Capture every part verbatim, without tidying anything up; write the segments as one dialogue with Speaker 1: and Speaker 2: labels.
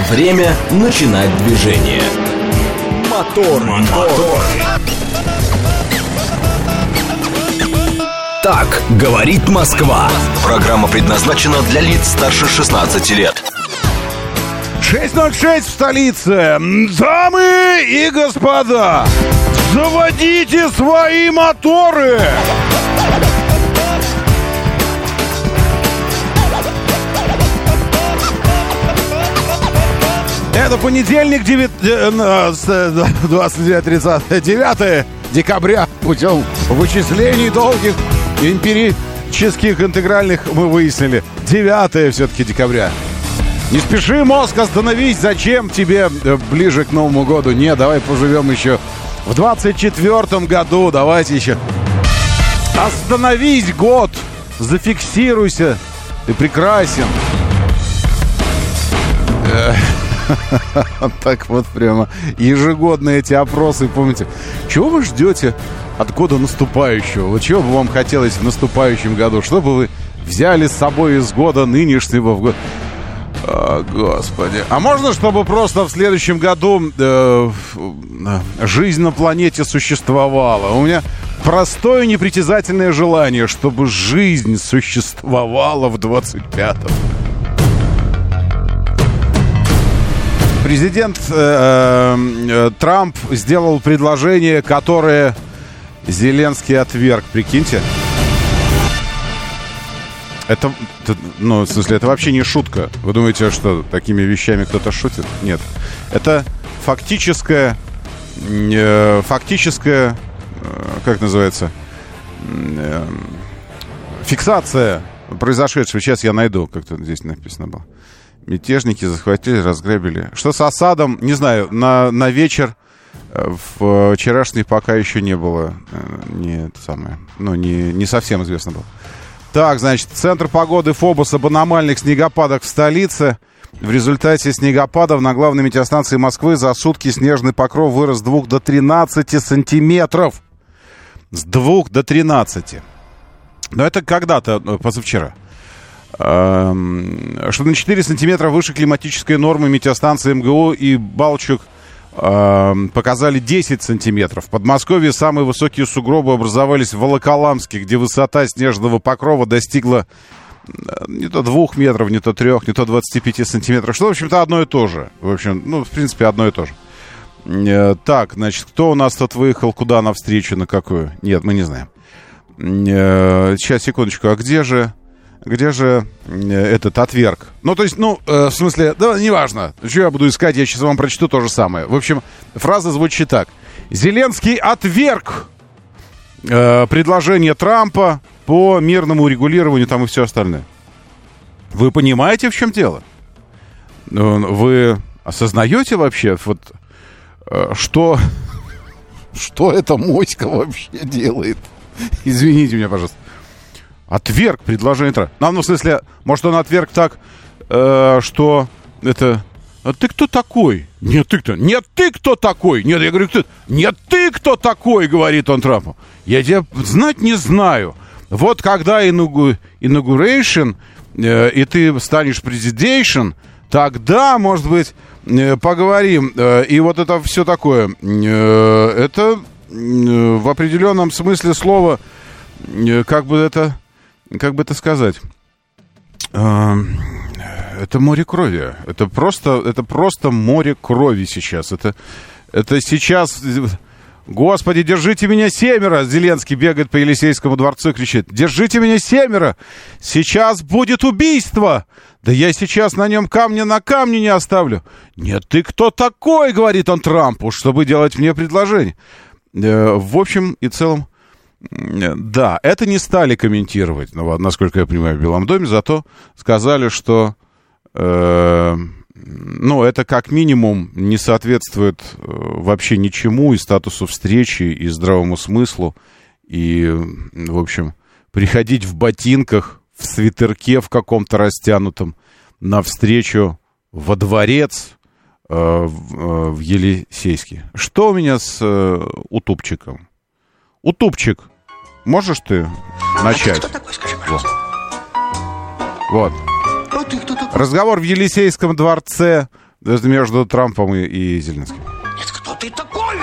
Speaker 1: Время начинать движение. Мотор, мотор. Так говорит Москва. Программа предназначена для лиц старше шестнадцати лет.
Speaker 2: шесть ноль шесть в столице. Дамы и господа, заводите свои моторы. Это понедельник, двадцать девятое тридцатое девятое декабря. Путем вычислений долгих эмпирических интегральных мы выяснили. девятое все-таки декабря. Не спеши, мозг, остановись. Зачем тебе ближе к Новому году? Не, давай поживем еще в двадцать четвёртом году. Давайте еще. Остановись, год. Зафиксируйся. Ты прекрасен. Так вот прямо ежегодные эти опросы, помните. Чего вы ждете от года наступающего? Вот чего бы вам хотелось в наступающем году? Что бы вы взяли с собой из года нынешнего в год? О, Господи. А можно, чтобы просто в следующем году э, жизнь на планете существовала? У меня простое непритязательное желание, чтобы жизнь существовала в двадцать пятом. Президент э, э, Трамп сделал предложение, которое Зеленский отверг. Прикиньте. Это, это, ну, в смысле, это вообще не шутка. Вы думаете, что такими вещами кто-то шутит? Нет. Это фактическая, э, фактическая, э, как называется, э, фиксация произошедшего. Сейчас я найду, как тут здесь написано было. Мятежники захватили, разграбили. Что с Асадом, не знаю, на, на вечер в вчерашний пока еще не было. Не это самое, ну, не, не совсем известно было. Так, значит, центр погоды ФОБОС об аномальных снегопадах в столице. В результате снегопадов на главной метеостанции Москвы за сутки снежный покров вырос с двух до тринадцати сантиметров. С двух до тринадцати. Но это когда-то, позавчера. Что на четыре сантиметра выше климатической нормы метеостанции МГУ и Балчуг показали десять сантиметров. В Подмосковье самые высокие сугробы образовались в Волоколамске, где высота снежного покрова достигла не то двух метров, не то трех, не то двадцати пяти сантиметров. Что, в общем-то, одно и то же. В общем, ну, в принципе, одно и то же. Так, значит, кто у нас тут выехал, куда навстречу, на какую? Нет, мы не знаем. Сейчас, секундочку, а где же... Где же этот отверг? Ну, то есть, ну, э, в смысле, да, неважно. Что я буду искать, я сейчас вам прочту то же самое. В общем, фраза звучит так. Зеленский отверг э, предложение Трампа по мирному урегулированию там и все остальное. Вы понимаете, в чем дело? Вы осознаете вообще, вот, э, что, что эта моська вообще делает? Извините меня, пожалуйста. Отверг предложение Трампа. Ну, в смысле, может, он отверг так, э, что это... А ты кто такой? Нет, ты кто? Нет, ты кто такой? Нет, я говорю, кто? Нет, ты кто такой, говорит он Трампу. Я тебя знать не знаю. Вот когда инаугу... inauguration, э, и ты станешь президейшн, тогда, может быть, э, поговорим. Э, и вот это все такое. Э, это э, в определенном смысле слова, э, как бы это... Как бы это сказать? Это море крови. Это просто, это просто море крови сейчас. Это, это сейчас... Господи, держите меня семеро! Зеленский бегает по Елисейскому дворцу и кричит. Держите меня семеро! Сейчас будет убийство! Да я сейчас на нем камня на камне не оставлю. Нет, ты кто такой, говорит он Трампу, чтобы делать мне предложение. В общем и целом, да, это не стали комментировать, ну, насколько я понимаю, в Белом доме, зато сказали, что э, ну, это как минимум не соответствует э, вообще ничему и статусу встречи, и здравому смыслу, и, в общем, приходить в ботинках, в свитерке в каком-то растянутом на встречу во дворец э, в, в Елисейске. Что у меня с э, утубчиком? Утубчик, можешь ты начать?
Speaker 3: А ты кто такой, скажи, пожалуйста?
Speaker 2: Вот. Вот.
Speaker 3: А ты кто такой?
Speaker 2: Разговор в Елисейском дворце. Это между Трампом и, и Зеленским.
Speaker 3: Нет, кто ты такой?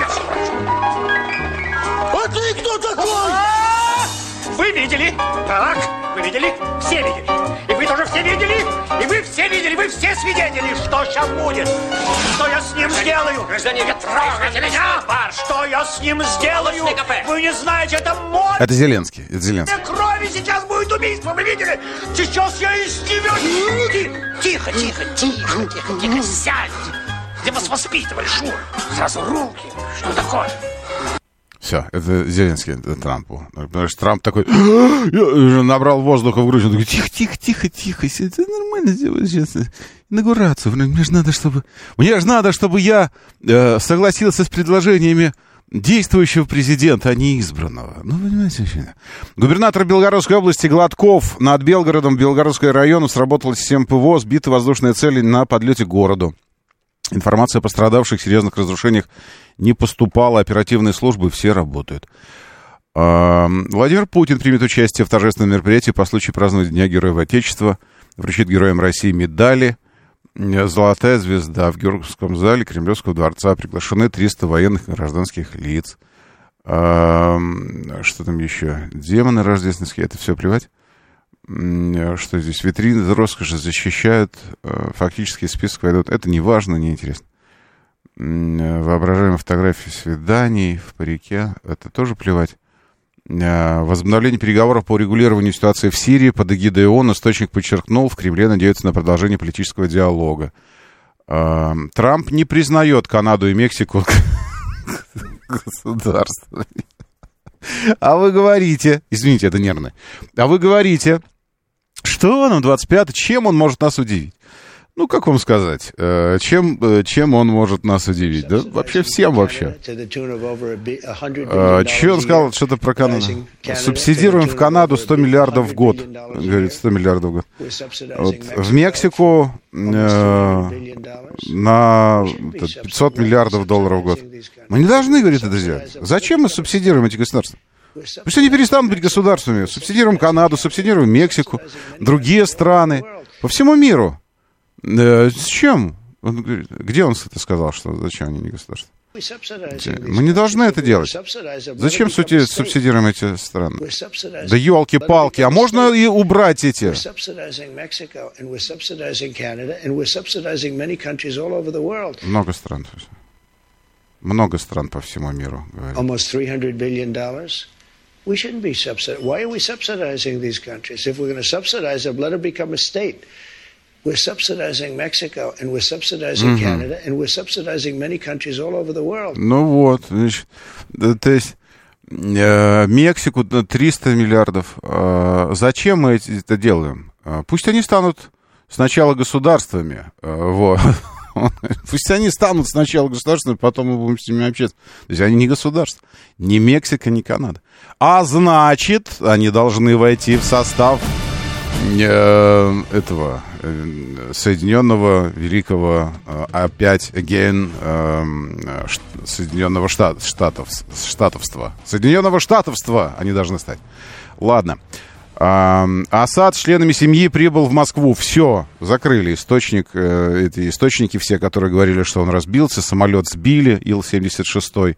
Speaker 3: А ты кто такой? Вы видели? Так, вы видели? Все видели. И вы тоже все видели? И вы все видели, вы все свидетели, что сейчас будет. Что я с ним сделаю? Гражданин, не трогайте меня! Что я с ним сделаю? Вы не знаете, это мой...
Speaker 2: Это Зеленский, это Зеленский.
Speaker 3: Крови сейчас будет убийство, вы видели? Сейчас я из тебя... Тихо, тихо, тихо, тихо, тихо, сядьте. Где вас воспитывали, Шура? Сразу руки. Что такое?
Speaker 2: Все, это Зеленский, это Трампу. Потому что Трамп такой, набрал воздуха в грудь, он такой, тихо, тихо, тихо, тихо, это нормально сделать сейчас. Инаугурацию, мне же надо, чтобы... Мне же надо, чтобы я э, согласился с предложениями действующего президента, а не избранного. Ну, понимаете, вообще. Губернатор Белгородской области Гладков над Белгородом, Белгородского района, сработала система ПВО, сбиты воздушные цели на подлете к городу. Информация о пострадавших, серьезных разрушениях не поступала, оперативные службы все работают. Владимир Путин примет участие в торжественном мероприятии по случаю празднования Дня Героев Отечества, вручит героям России медали. Золотая звезда в Георгиевском зале Кремлевского дворца. Приглашены триста военных и гражданских лиц. Что там еще? Демоны рождественские, это все плевать. Что здесь? Витрины роскоши защищают, фактически список войдут. Это не важно, не интересно. Воображаемые фотографии свиданий в парике. Это тоже плевать. Возобновление переговоров по урегулированию ситуации в Сирии под эгидой ООН. Источник подчеркнул, в Кремле надеются на продолжение политического диалога. Трамп не признает Канаду и Мексику государствами. А вы говорите, извините, это нервно, а вы говорите, что нам двадцать пятое, чем он может нас удивить? Ну, как вам сказать, чем, чем он может нас удивить? Да вообще всем вообще. Что он сказал, что-то про Канаду? Субсидируем в Канаду сто миллиардов в год. Говорит, сто миллиардов в год. Вот. В Мексику э, на пятьсот миллиардов долларов в год. Мы не должны, говорит, это сделать. Зачем мы субсидируем эти государства? Пусть они перестанут быть государствами. Субсидируем Канаду, субсидируем Мексику, другие страны, по всему миру. Э, с чем? Он говорит, где он это сказал, что зачем они не государство? Мы не должны это делать. Зачем субсидируем эти страны? Да елки-палки, а можно и убрать эти? Много стран. Много стран по всему миру.
Speaker 4: We shouldn't be subsidizing. Why are we subsidizing these countries? If we're going to subsidize them, let them become a state. We're subsidizing Mexico, and we're subsidizing mm-hmm. Canada, and we're subsidizing many countries all over the world.
Speaker 2: Ну вот, значит, то есть э, Мексику триста миллиардов. Э, зачем мы это делаем? Э, пусть они станут сначала государствами. Э, вот. Пусть они станут сначала государствами, потом мы будем с ними общаться. То есть они не государство, ни Мексика, ни Канада. А значит, они должны войти в состав э, этого э, Соединенного Великого, э, опять, again, э, Соединенного штат, штатов, штатовства. Соединенного штатовства они должны стать. Ладно. Асад с членами семьи прибыл в Москву. Все, закрыли источник, э, эти источники все, которые говорили, что он разбился, самолет сбили, Ил семьдесят шесть, э,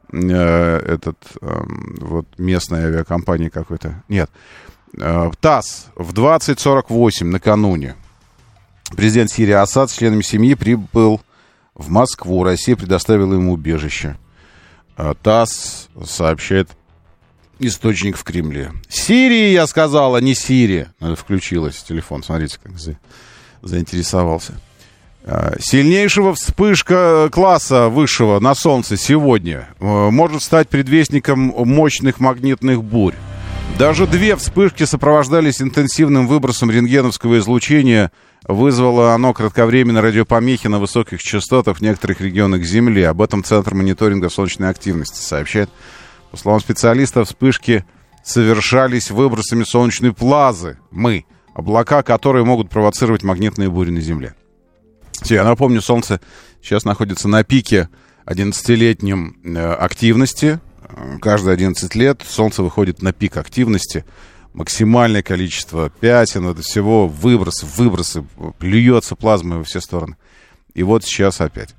Speaker 2: этот, э, вот местная авиакомпания какой-то. Нет. Э, ТАСС в двадцать сорок восемь накануне президент Сирии Асад с членами семьи прибыл в Москву. Россия предоставила ему убежище. Э, ТАСС сообщает источник в Кремле. Сирии, я сказала, не Сирия. Включилась телефон, смотрите, как за, заинтересовался. Сильнейшего вспышка класса высшего на Солнце сегодня может стать предвестником мощных магнитных бурь. Даже две вспышки сопровождались интенсивным выбросом рентгеновского излучения. Вызвало оно кратковременные радиопомехи на высоких частотах в некоторых регионах Земли. Об этом Центр мониторинга солнечной активности сообщает. По словам специалистов, вспышки совершались выбросами солнечной плазмы, облака, которые могут провоцировать магнитные бури на Земле. Я напомню, Солнце сейчас находится на пике одиннадцатилетнем активности. Каждые одиннадцать лет Солнце выходит на пик активности. Максимальное количество пятен, это всего выбросы, выбросы, плюется плазма во все стороны. и вот сейчас опять.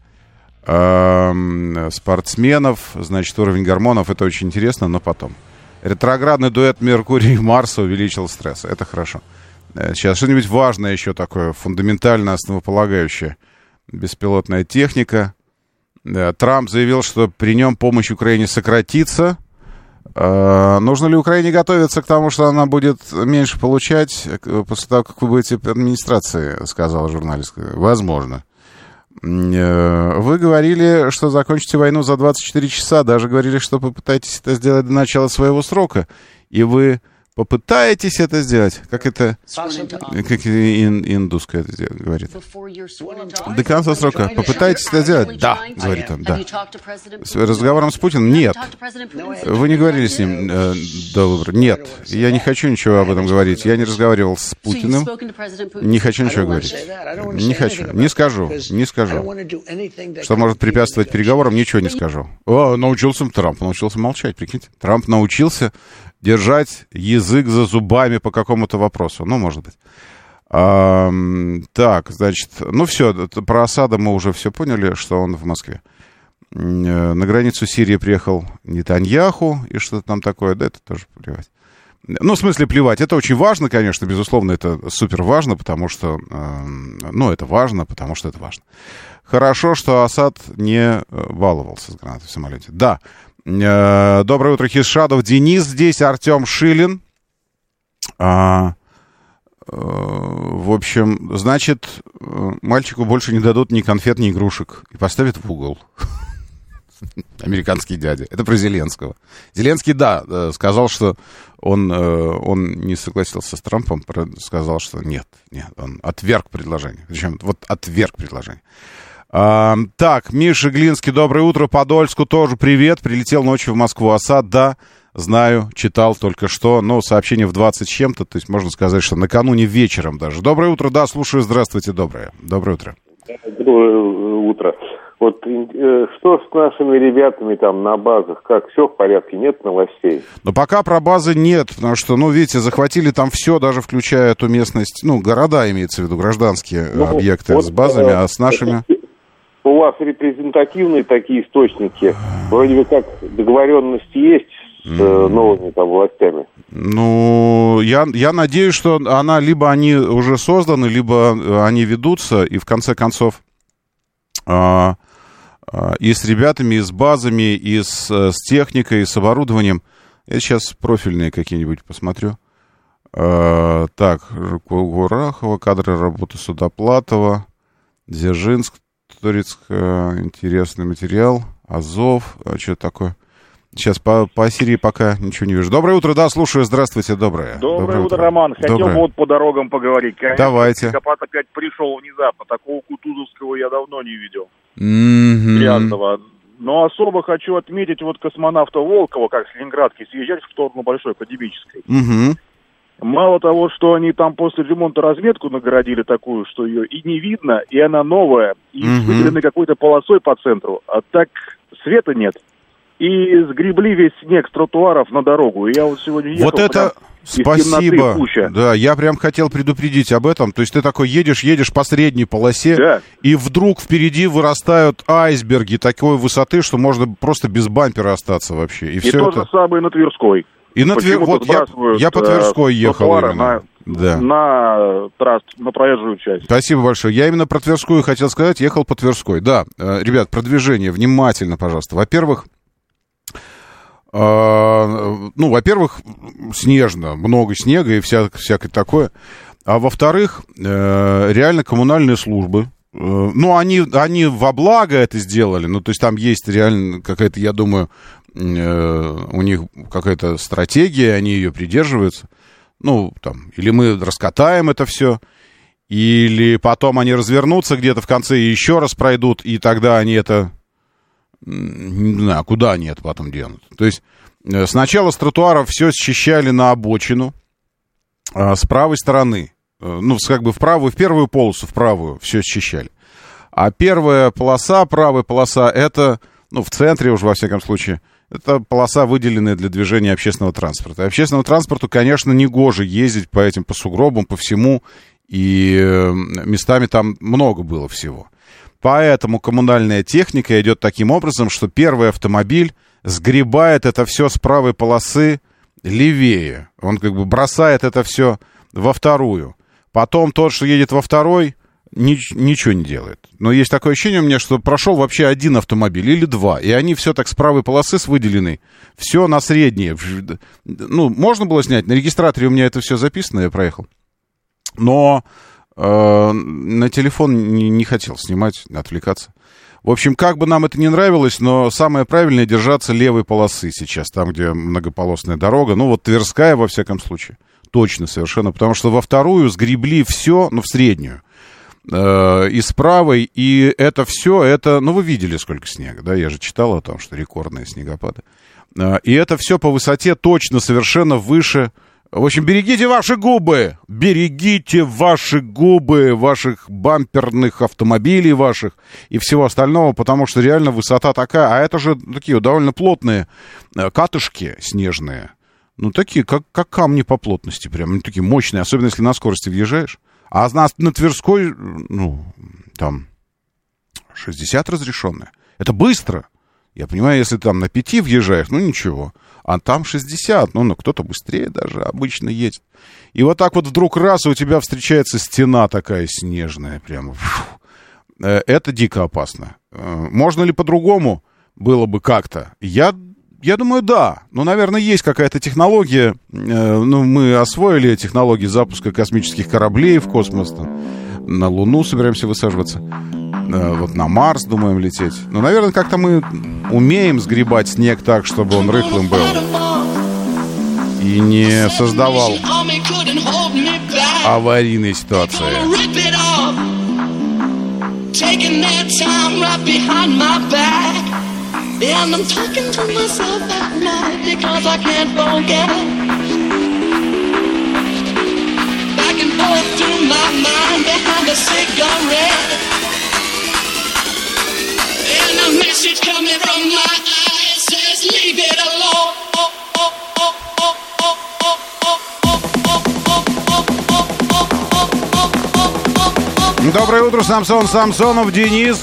Speaker 2: Спортсменов, значит, уровень гормонов, это очень интересно, но потом. Ретроградный дуэт Меркурия и Марса увеличил стресс, это хорошо. Сейчас что-нибудь важное еще такое, фундаментально основополагающее. Беспилотная техника. Трамп заявил, что при нем помощь Украине сократится. Нужно ли Украине готовиться к тому, что она будет меньше получать после того, как вы будете в администрации, сказала журналистка? Возможно. Вы говорили, что закончите войну за двадцать четыре часа, даже говорили, что попытаетесь это сделать до начала своего срока, и вы попытаетесь это сделать, как это, как ин, индусская это сделать, говорит. До конца срока попытаетесь это сделать? Да, говорит он, да. С разговором с Путиным? Нет. Вы не говорили с ним э, до выбора? Нет. Я не хочу ничего об этом говорить. Я не разговаривал с Путиным. Не хочу ничего говорить. Не хочу. Не скажу. Не скажу. Что может препятствовать переговорам, ничего не скажу. О, научился Трамп. Научился молчать, прикиньте. Трамп научился держать язык за зубами по какому-то вопросу. Ну, может быть. А, так, значит, ну все, про Асада мы уже все поняли, что он в Москве. На границу Сирии приехал Нетаньяху, и что-то там такое, да, это тоже плевать. Ну, в смысле, плевать. Это очень важно, конечно, безусловно, это супер важно, потому что, ну, это важно, потому что это важно. Хорошо, что Асад не баловался с гранатой в самолете. Да. Доброе утро, Хисшадов. Денис здесь, Артем Шилин. А, в общем, значит, мальчику больше не дадут ни конфет, ни игрушек. И поставят в угол. Американский дядя. Это про Зеленского. Зеленский, да, сказал, что он, он не согласился с Трампом, сказал, что нет, нет, он отверг предложение. Причем вот отверг предложение. А, так, Миша Глинский, доброе утро. Подольску тоже привет. Прилетел ночью в Москву. Асад, да, знаю, читал только что. Но сообщение в двадцать с чем-то, то есть можно сказать, что накануне вечером даже. Доброе утро, да, слушаю. Здравствуйте, доброе. Доброе утро.
Speaker 5: Доброе утро. Вот э, что с нашими ребятами там на базах? Как, все в порядке? Нет новостей?
Speaker 2: Но пока про базы нет, потому что, ну, видите, захватили там все, даже включая эту местность, ну, города, имеется в виду, гражданские ну, объекты вот, с базами, а с нашими...
Speaker 5: У вас репрезентативные такие источники, вроде бы как договоренности есть с mm. новыми там властями?
Speaker 2: Ну, я, я надеюсь, что она, либо они уже созданы, либо они ведутся, и в конце концов... А, и с ребятами, и с базами, и с, с техникой, и с оборудованием. Я сейчас профильные какие-нибудь посмотрю. А, так, Гурахова, кадры работы Судоплатова, Дзержинск, Турецк, интересный материал, Азов, а что такое? Сейчас по, по Сирии пока ничего не вижу. Доброе утро, да, слушаю, здравствуйте, доброе.
Speaker 6: Доброе, доброе утро, Роман. Хотел
Speaker 2: доброе.
Speaker 6: бы вот по дорогам поговорить. Конечно,
Speaker 2: давайте.
Speaker 6: психопат опять пришел внезапно. Такого Кутузовского я давно не видел.
Speaker 2: Mm-hmm.
Speaker 6: Грязного. Но особо хочу отметить вот космонавта Волкова, как с Ленинградки съезжать в сторону Большой Академической.
Speaker 2: Mm-hmm.
Speaker 6: Мало того, что они там после ремонта разметку нагородили такую, что ее и не видно, и она новая, и mm-hmm. выделены какой-то полосой по центру, а так света нет. И сгребли весь снег с тротуаров на дорогу. И я вот сегодня ехал...
Speaker 2: Вот это спасибо. Да, я прям хотел предупредить об этом. То есть ты такой едешь, едешь по средней полосе, да. И вдруг впереди вырастают айсберги такой высоты, что можно просто без бампера остаться вообще. И, и все
Speaker 6: то
Speaker 2: это...
Speaker 6: же самое на Тверской.
Speaker 2: И на Твер... Вот я, я по Тверской ехал именно.
Speaker 6: На,
Speaker 2: да.
Speaker 6: на трасс, на проезжую часть.
Speaker 2: Спасибо большое. Я именно про Тверскую хотел сказать, ехал по Тверской. Да, ребят, продвижение, внимательно, пожалуйста. Во-первых, Uh, ну, во-первых, снежно, много снега и вся, всякое такое. А во-вторых, uh, реально коммунальные службы. Uh, ну, они, они во благо это сделали. Ну, то есть там есть реально какая-то, я думаю, uh, у них какая-то стратегия, они ее придерживаются. Ну, там, или мы раскатаем это все, или потом они развернутся где-то в конце и еще раз пройдут, и тогда они это... Не знаю, куда они это потом денут. То есть сначала с тротуаров все счищали на обочину, а с правой стороны, ну, как бы в правую, в первую полосу, в правую все счищали. А первая полоса, правая полоса, это, ну, в центре уже, во всяком случае, это полоса, выделенная для движения общественного транспорта. И общественному транспорту, конечно, негоже ездить по этим, по сугробам, по всему, и местами там много было всего. Поэтому коммунальная техника идет таким образом, что первый автомобиль сгребает это все с правой полосы левее. Он как бы бросает это все во вторую. Потом тот, что едет во второй, нич- ничего не делает. Но есть такое ощущение у меня, что прошел вообще один автомобиль или два. И они все так с правой полосы с выделенной. Все на среднее. Ну, можно было снять. На регистраторе у меня это все записано, я проехал. Но э, на телефон не, не хотел снимать, отвлекаться. В общем, как бы нам это не нравилось, но самое правильное — держаться левой полосы сейчас, там, где многополосная дорога. Ну, вот Тверская, во всяком случае. Точно, совершенно. Потому что во вторую сгребли все, ну, в среднюю. Э, и с правой, и это все, это... Ну, вы видели, сколько снега, да? Я же читал о том, что рекордные снегопады. Э, и это все по высоте точно совершенно выше... В общем, берегите ваши губы, берегите ваши губы, ваших бамперных автомобилей ваших и всего остального, потому что реально высота такая, а это же такие довольно плотные катышки снежные, ну такие, как, как камни по плотности прям, ну такие мощные, особенно если на скорости въезжаешь. А на, на Тверской, ну, там шестьдесят разрешенная, это быстро. Я понимаю, если там на пяти въезжаешь, ну ничего. А там шестьдесят, ну, ну кто-то быстрее даже обычно едет. И вот так вот вдруг раз, и у тебя встречается стена такая снежная прямо. Фу. Это дико опасно. Можно ли по-другому было бы как-то? Я, я думаю, да. Ну, наверное, есть какая-то технология. Ну, мы освоили технологии запуска космических кораблей в космос. На Луну собираемся высаживаться. Вот на Марс думаем лететь. Ну, наверное, как-то мы умеем сгребать снег так, чтобы он рыхлым был и не создавал аварийной ситуации.
Speaker 7: And a message coming from my eyes says, leave it alone.
Speaker 2: Доброе утро, Самсон Самсонов, Денис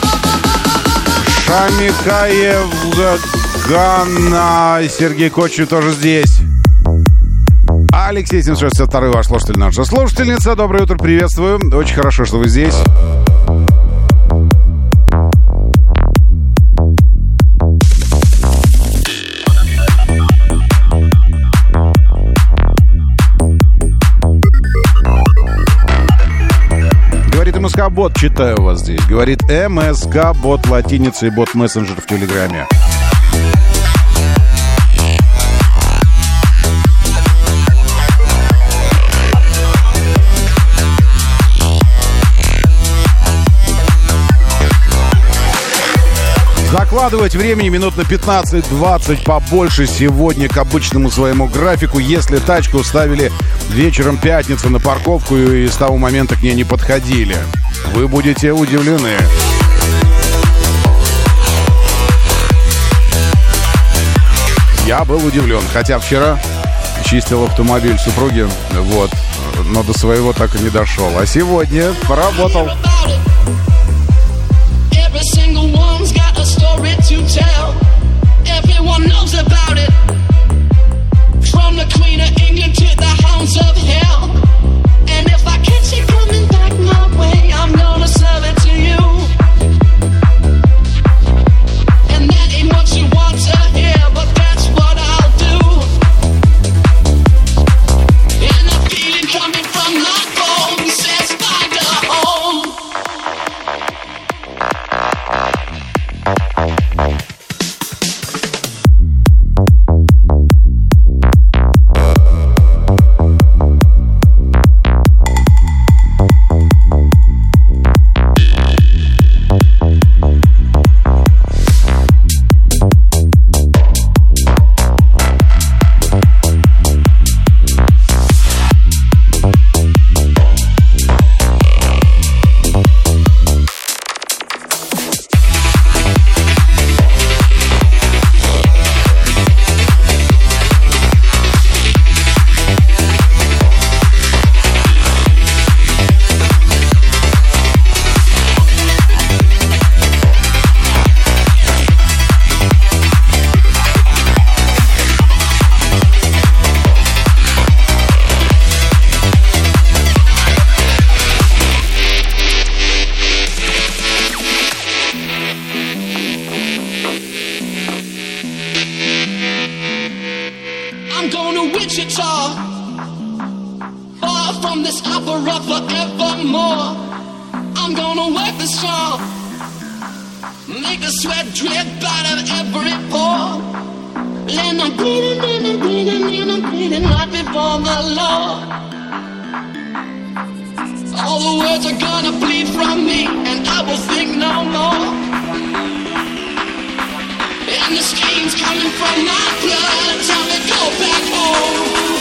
Speaker 2: Шамикаев, Ганна, Сергей Кочев тоже здесь. Алексей семьсот шестьдесят два, ваш слушатель, наша слушательница. Доброе утро, приветствую. Очень хорошо, что вы здесь. МСК-бот, читаю вас здесь. Говорит МСК-бот латиницей, бот-мессенджер в Телеграме. Закладывать времени минут на пятнадцать-двадцать побольше сегодня к обычному своему графику, если тачку ставили вечером пятницы на парковку и с того момента к ней не подходили. Вы будете удивлены. Я был удивлен, хотя вчера чистил автомобиль супруги, вот, но до своего так и не дошел. А сегодня поработал.
Speaker 7: I'm gonna work the strong, make the sweat drip out of every pore. And I'm bleeding, bleeding, bleeding, and I'm bleeding right before the Lord. All the words are gonna bleed from me, and I will think no more. And the stream's coming from my blood, time to go back home.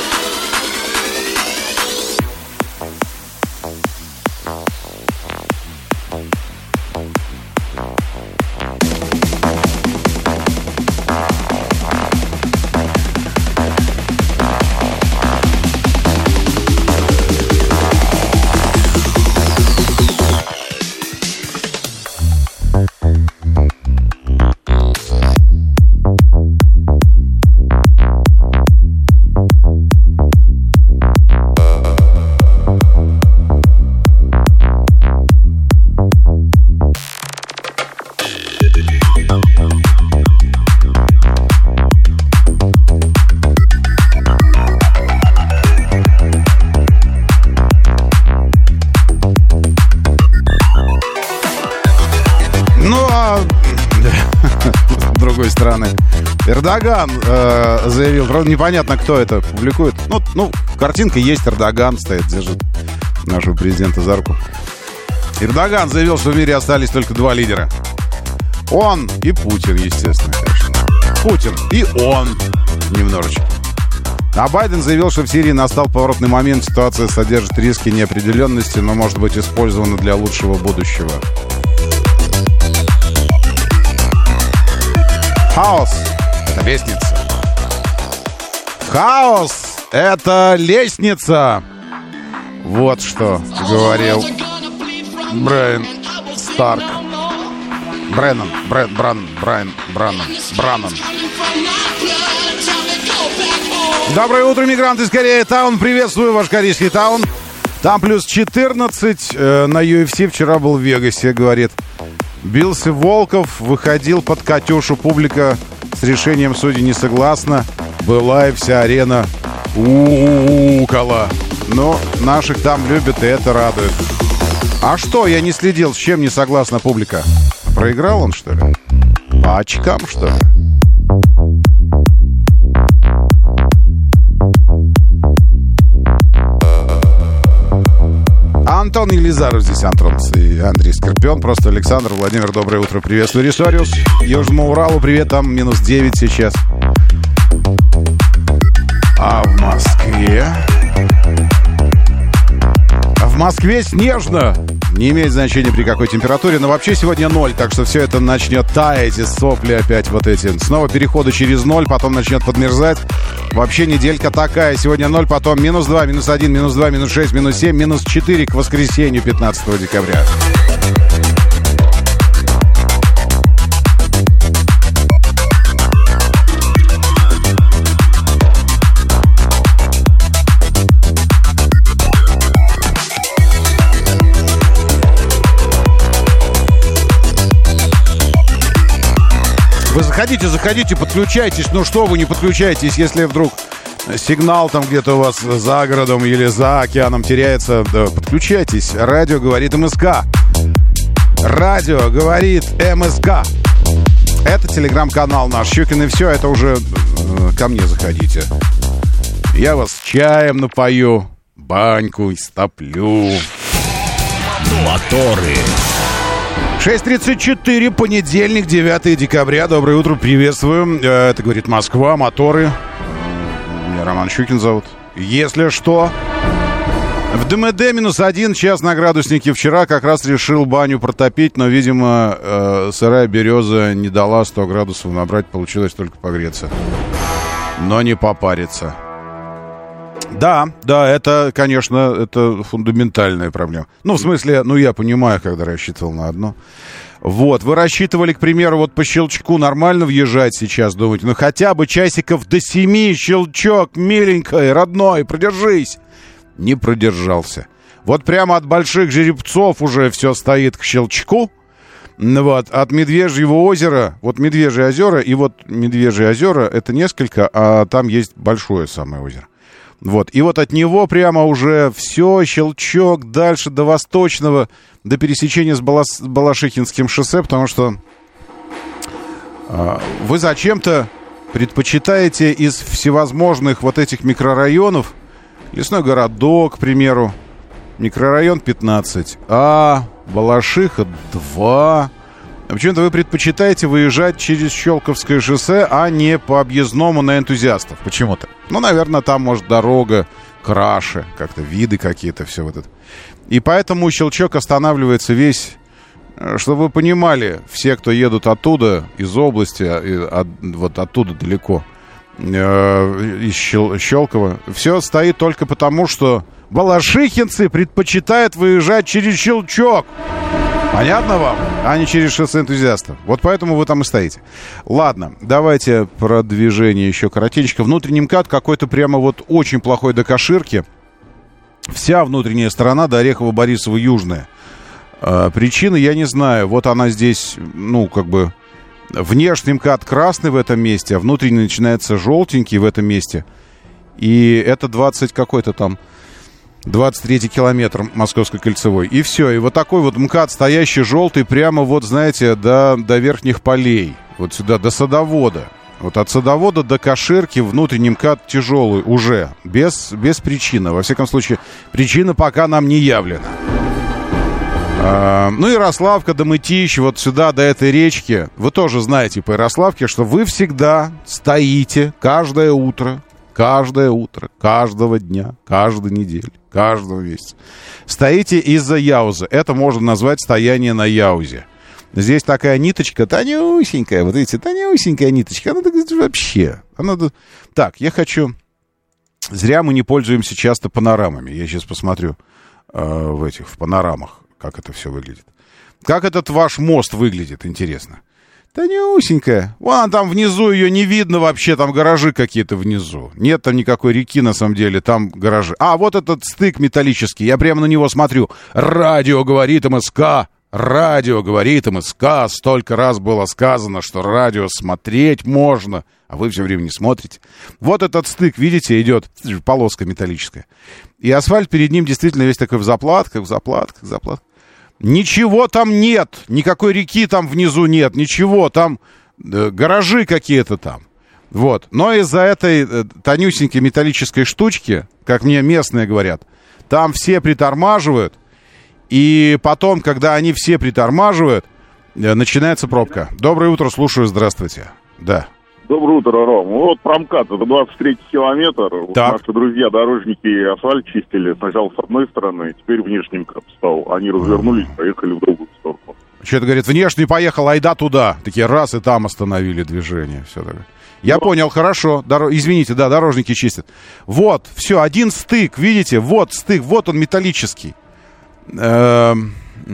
Speaker 2: Эрдоган э, заявил, правда, непонятно, кто это публикует. Ну, ну, картинка есть, Эрдоган стоит, держит нашего президента за руку. Эрдоган заявил, что в мире остались только два лидера. Он и Путин, естественно, конечно. Путин и он немножечко. А Байден заявил, что в Сирии настал поворотный момент, ситуация содержит риски неопределенности, но может быть использована для лучшего будущего. Хаос — это лестница. Хаос — это лестница. Вот что говорил Брайан Старк. Бреннан, Брэн, Бран, Брайан, Браннан, Браннан. Доброе утро, мигранты из Кореи Таун. Приветствую, ваш корейский таун. Там плюс четырнадцать. Э, на ю эф си вчера был в Вегасе, говорит. Бился Волков, выходил под Катюшу. Публика с решением судей не согласна. Была и вся арена укала. Но наших там любят, и это радует. А что, я не следил, с чем не согласна публика? Проиграл он, что ли? По очкам, что ли? Антон Елизаров здесь, Антон и Андрей Скорпион. Просто Александр, Владимир, доброе утро. Приветствую, Ресориус. Южному Уралу привет, там минус девять сейчас. А в Москве? А в Москве снежно. Не имеет значения при какой температуре, но вообще сегодня ноль, так что все это начнет таять, и сопли опять вот эти. Снова переходы через ноль, потом начнет подмерзать. Вообще неделька такая. Сегодня ноль, потом минус два, минус один, минус два, минус шесть, минус семь, минус четыре к воскресенью пятнадцатого декабря. Вы заходите, заходите, подключайтесь. Ну что вы не подключаетесь, если вдруг сигнал там где-то у вас за городом или за океаном теряется? Да, подключайтесь. Радио говорит МСК. Радио говорит МСК. Это телеграм-канал наш. Щукин и все, это уже э, ко мне заходите. Я вас чаем напою, баньку истоплю.
Speaker 1: Моторы.
Speaker 2: шесть тридцать четыре, понедельник, девятого декабря. Доброе утро, приветствую. Это говорит Москва, моторы. Меня Роман Щукин зовут. Если что, в ДМД минус один, час на градуснике. Вчера как раз решил баню протопить, но, видимо, э, сырая береза не дала сто градусов набрать, получилось только погреться. Но не попариться. Да, да, это, конечно, это фундаментальная проблема. Ну, в смысле, ну, я понимаю, когда рассчитывал на одно. Вот, вы рассчитывали, к примеру, вот по щелчку нормально въезжать сейчас, думаете, ну, хотя бы часиков до семи щелчок, миленькой, родной, продержись. Не продержался. Вот прямо от больших жеребцов уже все стоит к щелчку. Вот, от Медвежьего озера, вот Медвежье озеро и вот Медвежье озеро, это несколько, а там есть большое самое озеро. Вот. И вот от него прямо уже все, щелчок, дальше до Восточного, до пересечения с Балас- Балашихинским шоссе, потому что э, вы зачем-то предпочитаете из всевозможных вот этих микрорайонов, Лесной городок, к примеру, микрорайон пятнадцать А, Балашиха два. Почему-то вы предпочитаете выезжать через Щелковское шоссе, а не по объездному на Энтузиастов. Почему-то. Ну, наверное, там, может, дорога краше, как-то виды какие-то, все вот это. И поэтому щелчок останавливается весь, чтобы вы понимали, все, кто едут оттуда, из области, от, вот оттуда далеко, э, из Щел, Щелково, все стоит только потому, что балашихинцы предпочитают выезжать через щелчок. Понятно вам? А не через шоссе Энтузиастов. Вот поэтому вы там и стоите. Ладно, давайте про движение еще коротенько. Внутренний МКАД какой-то прямо вот очень плохой до Каширки. Вся внутренняя сторона до Орехово-Борисово южная. А, причины я не знаю. Вот она здесь, ну, как бы... Внешний МКАД красный в этом месте, а внутренний начинается желтенький в этом месте. И это двадцать какой-то там... двадцать третий километр Московской кольцевой. И все. И вот такой вот МКАД, стоящий желтый, прямо вот, знаете, до, до верхних полей. Вот сюда, до Садовода. Вот от Садовода до Каширки внутренний МКАД тяжелый уже. Без, без причины. Во всяком случае, причина пока нам не явлена. А, ну, Ярославка до Мытищ, вот сюда, до этой речки. Вы тоже знаете по Ярославке, что вы всегда стоите каждое утро, каждое утро, каждого дня, каждой недели, каждого месяца. Стоите из-за Яузы. Это можно назвать стояние на Яузе. Здесь такая ниточка, тонюсенькая, вот видите, тонюсенькая ниточка. Она вообще... Она... Так, я хочу... Зря мы не пользуемся часто панорамами. Я сейчас посмотрю э, в этих, в панорамах, как это все выглядит. Как этот ваш мост выглядит, интересно. Тонюсенькая. Вон там внизу ее не видно вообще, там гаражи какие-то внизу. Нет там никакой реки, на самом деле, там гаражи. А, вот этот стык металлический, я прямо на него смотрю. Радио говорит МСК, радио говорит МСК. Столько раз было сказано, что радио смотреть можно, а вы все время не смотрите. Вот этот стык, видите, идет полоска металлическая. И асфальт перед ним действительно весь такой в заплатках, в заплатках, в заплатках. Ничего там нет, никакой реки там внизу нет, ничего, там э, гаражи какие-то там. Вот. Но из-за этой э, тонюсенькой металлической штучки, как мне местные говорят, там все притормаживают, и потом, когда они все притормаживают, э, начинается пробка. Доброе утро, слушаю, здравствуйте. Да.
Speaker 6: Доброе утро, Ром. Вот промкат, это двадцать третий километр. Вот наши друзья, дорожники, асфальт чистили сначала с одной стороны, теперь внешний МКАД встал. Они развернулись, поехали в другую сторону.
Speaker 2: Что-то, говорит, внешний поехал, айда туда. Такие раз, и там остановили движение. Все такое. Я ну, понял, хорошо. Дор... Извините, да, дорожники чистят. Вот, все, один стык, видите? Вот стык, вот он металлический. Эм...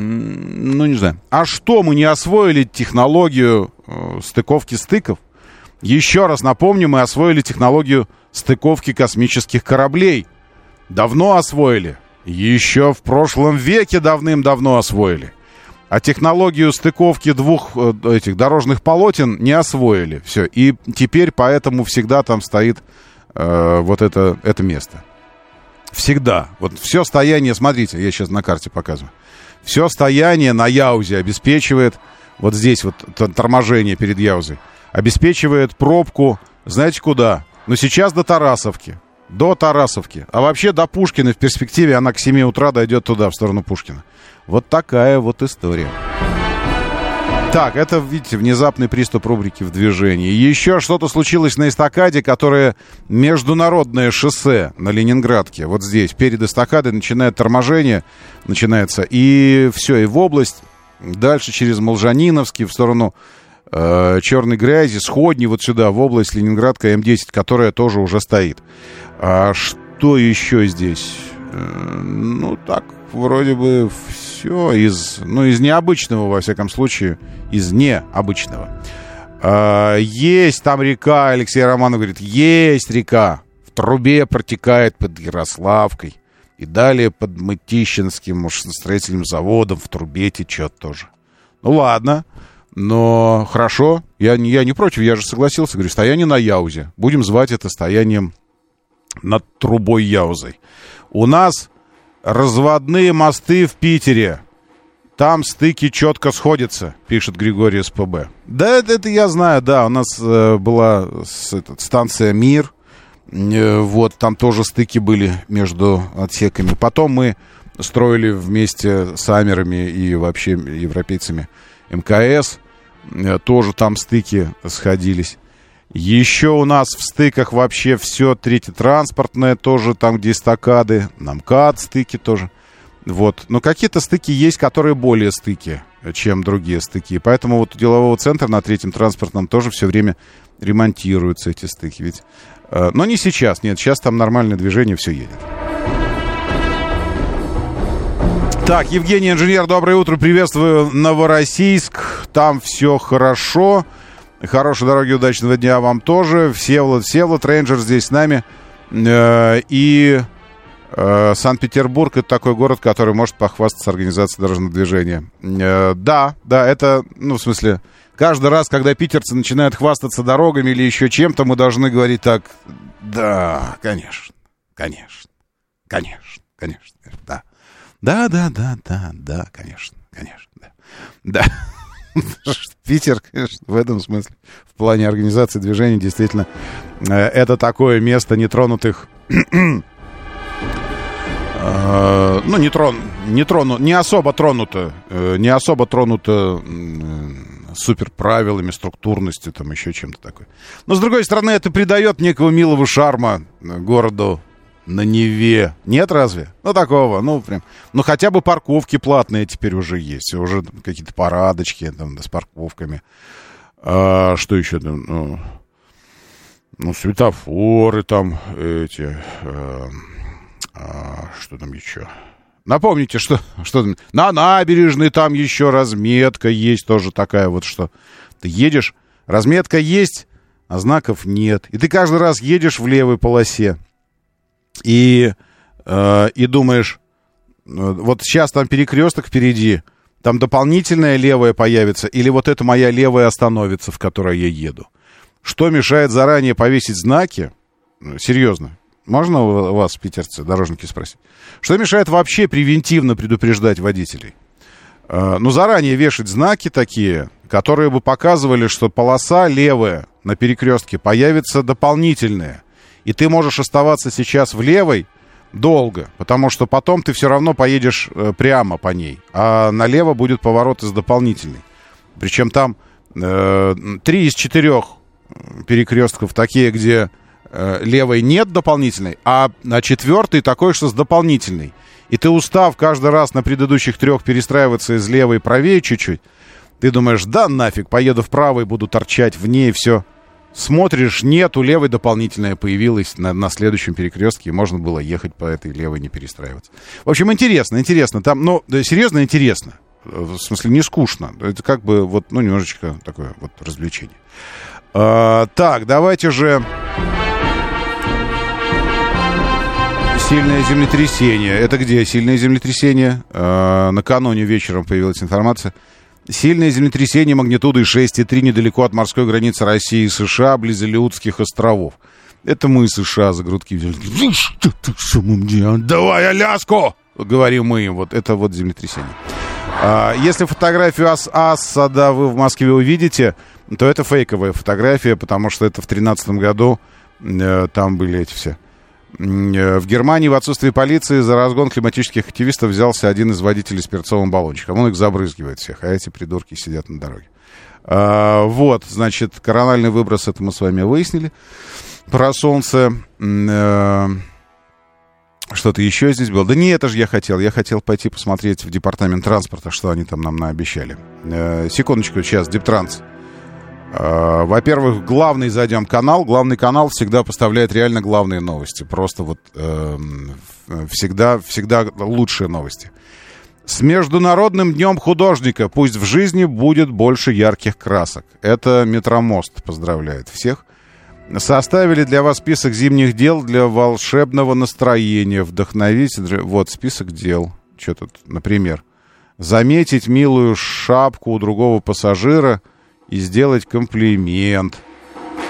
Speaker 2: Ну, не знаю. А что, мы не освоили технологию э, стыковки стыков? Еще раз напомню, мы освоили технологию стыковки космических кораблей. Давно освоили. Еще в прошлом веке давным-давно освоили. А технологию стыковки двух этих дорожных полотен не освоили. Все. И теперь поэтому всегда там стоит э, вот это, это место. Всегда. Вот все стояние, смотрите, я сейчас на карте показываю. Все стояние на Яузе обеспечивает, вот здесь вот торможение перед Яузой, обеспечивает пробку, знаете куда? Ну, сейчас до Тарасовки. До Тарасовки. А вообще до Пушкина. В перспективе она к семи утра дойдет туда, в сторону Пушкина. Вот такая вот история. Так, это, видите, внезапный приступ рубрики «В движении». Еще что-то случилось на эстакаде, которое международное шоссе на Ленинградке. Вот здесь, перед эстакадой, начинает торможение, начинается. И все, и в область. Дальше через Молжаниновский в сторону... черной грязи, сходни вот сюда, в область Ленинградка М десять, которая тоже уже стоит. А что еще здесь? Ну, так, вроде бы все из, ну, из необычного, во всяком случае, из необычного. А, есть там река, Алексей Романов говорит, есть река, в трубе протекает под Ярославкой, и далее под Мытищинским машиностроительным заводом в трубе течет тоже. Ну, ладно. Но хорошо, я, я не против, я же согласился. Говорю, стояние на Яузе. Будем звать это стоянием над трубой Яузой. У нас разводные мосты в Питере. Там стыки четко сходятся, пишет Григорий СПБ. Да, это, это я знаю, да. У нас э, была с, этот, станция «Мир». Э, вот, там тоже стыки были между отсеками. Потом мы строили вместе с амерами и вообще европейцами МКС. Э, тоже там стыки сходились. Еще у нас в стыках вообще все третьетранспортное, тоже там, где эстакады. На МКАД стыки тоже. Вот. Но какие-то стыки есть, которые более стыки, чем другие стыки. Поэтому вот у делового центра на третьем транспортном тоже все время ремонтируются эти стыки. Ведь, э, но не сейчас, нет, сейчас там нормальное движение, все едет. Так, Евгений, инженер, доброе утро, приветствую Новороссийск, там все хорошо, хорошей дороги, удачного дня вам тоже. Всеволод, Всеволод, рейнджер здесь с нами. Э, и... Санкт-Петербург — это такой город, который может похвастаться организацией дорожного движения. Э, да, да, это, ну, в смысле, каждый раз, когда питерцы начинают хвастаться дорогами или еще чем-то, мы должны говорить так: да, конечно, конечно, конечно, конечно, да. Да, да, да, да, да, конечно, конечно, да. Да. Питер, конечно, в этом смысле, в плане организации движения, действительно, это такое место нетронутых... Ну, не, трон, не, трону, не особо тронуто, не особо тронуто супер правилами, структурностью, там еще чем-то такое. Но, с другой стороны, это придает некого милого шарма городу на Неве. Нет, разве? Ну, такого, ну, прям. Ну, хотя бы парковки платные теперь уже есть. Уже какие-то парадочки там, да, с парковками. А, что еще там? Ну, ну, светофоры там эти... А, А, что там еще? Напомните, что, что там? На набережной там еще разметка есть тоже такая вот, что ты едешь, разметка есть, а знаков нет. И ты каждый раз едешь в левой полосе и, э, и думаешь, вот сейчас там перекресток впереди, там дополнительная левая появится, или вот эта моя левая остановится, в которой я еду. Что мешает заранее повесить знаки? Серьезно. Можно у вас, питерцы, дорожники, спросить? Что мешает вообще превентивно предупреждать водителей? Э, ну, заранее вешать знаки такие, которые бы показывали, что полоса левая на перекрестке появится дополнительная. И ты можешь оставаться сейчас в левой долго, потому что потом ты все равно поедешь э, прямо по ней, а налево будет поворот из дополнительной. Причем там э, три из четырех перекрестков такие, где... левой нет дополнительной, а на четвертый такой, что с дополнительной. И ты, устав каждый раз на предыдущих трех перестраиваться из левой правее чуть-чуть, ты думаешь, да нафиг, поеду вправо и буду торчать в ней, все. Смотришь, нет, у левой дополнительная появилась на, на следующем перекрестке, и можно было ехать по этой левой, не перестраиваться. В общем, интересно, интересно. Там, ну, да, серьезно интересно. В смысле, не скучно. Это как бы, вот, ну, немножечко такое вот развлечение. А, так, давайте же... Сильное землетрясение. Это где сильное землетрясение? Э, накануне вечером появилась информация. Сильное землетрясение магнитудой шесть и три недалеко от морской границы России и США, близ Алеутских островов. Это мы, США, за грудки взяли. Что ты в самом деле? Давай Аляску! Говорим мы им. Вот это вот землетрясение. А, если фотографию Ас Асада вы в Москве увидите, то это фейковая фотография, потому что это в тринадцатом году э, там были эти все. В Германии в отсутствии полиции за разгон климатических активистов взялся один из водителей с перцовым баллончиком. Он их забрызгивает всех, а эти придурки сидят на дороге. А, вот, значит, корональный выброс, это мы с вами выяснили. Про солнце. А, что-то еще здесь было. Да не это же я хотел. Я хотел пойти посмотреть в департамент транспорта, что они там нам наобещали. А, секундочку, сейчас, Дептранс. Во-первых, главный зайдем канал. Главный канал всегда поставляет реально главные новости. Просто вот э, всегда, всегда лучшие новости. С Международным днем художника. Пусть в жизни будет больше ярких красок. Это Метромост поздравляет всех. Составили для вас список зимних дел для волшебного настроения. Вдохновить. Вот список дел. Что тут, например? Заметить милую шапку у другого пассажира и сделать комплимент.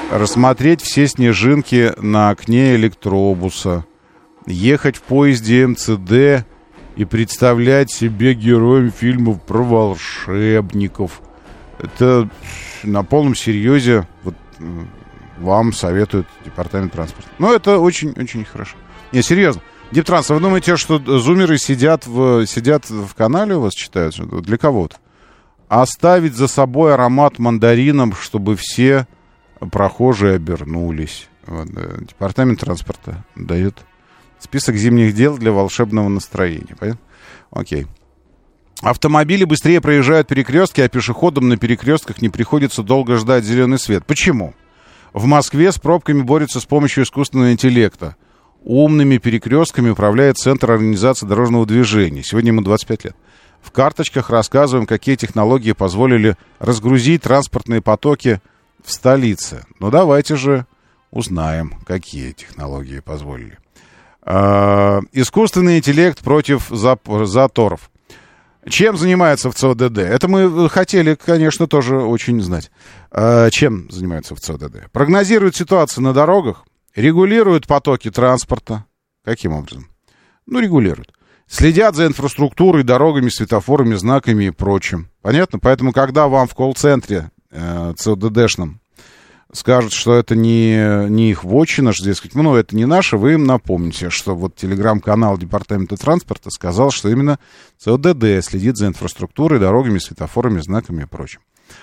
Speaker 2: рассмотреть все снежинки на окне электробуса, ехать в поезде эм цэ дэ и представлять себе героем фильмов про волшебников. Это на полном серьезе вот, вам советует департамент транспорта. Но это очень-очень хорошо. Не, серьезно. Диптранс, вы думаете, что зумеры сидят в, сидят в канале у вас, читают? Для кого-то? Оставить за собой аромат мандарином, чтобы все прохожие обернулись. Вот, департамент транспорта дает список зимних дел для волшебного настроения. Понятно? Окей. Автомобили быстрее проезжают перекрестки, а пешеходам на перекрестках не приходится долго ждать зеленый свет. Почему? В Москве с пробками борются с помощью искусственного интеллекта. Умными перекрестками управляет Центр организации дорожного движения. Сегодня ему двадцать пять лет. В карточках рассказываем, какие технологии позволили разгрузить транспортные потоки в столице. Ну, давайте же узнаем, какие технологии позволили. А, искусственный интеллект против зап- заторов. Чем занимается в ЦОДД? Это мы хотели, конечно, тоже очень знать. А, чем занимается в ЦОДД? Прогнозирует ситуацию на дорогах, регулируют потоки транспорта. Каким образом? Ну, регулируют. Следят за инфраструктурой, дорогами, светофорами, знаками и прочим. Понятно? Поэтому, когда вам в колл-центре э, ЦОДДшном скажут, что это не, не их вотчина, что, дескать, ну, это не наше, вы им напомните, что вот телеграм-канал Департамента транспорта сказал, что именно ЦОДД следит за инфраструктурой, дорогами, светофорами, знаками и прочим.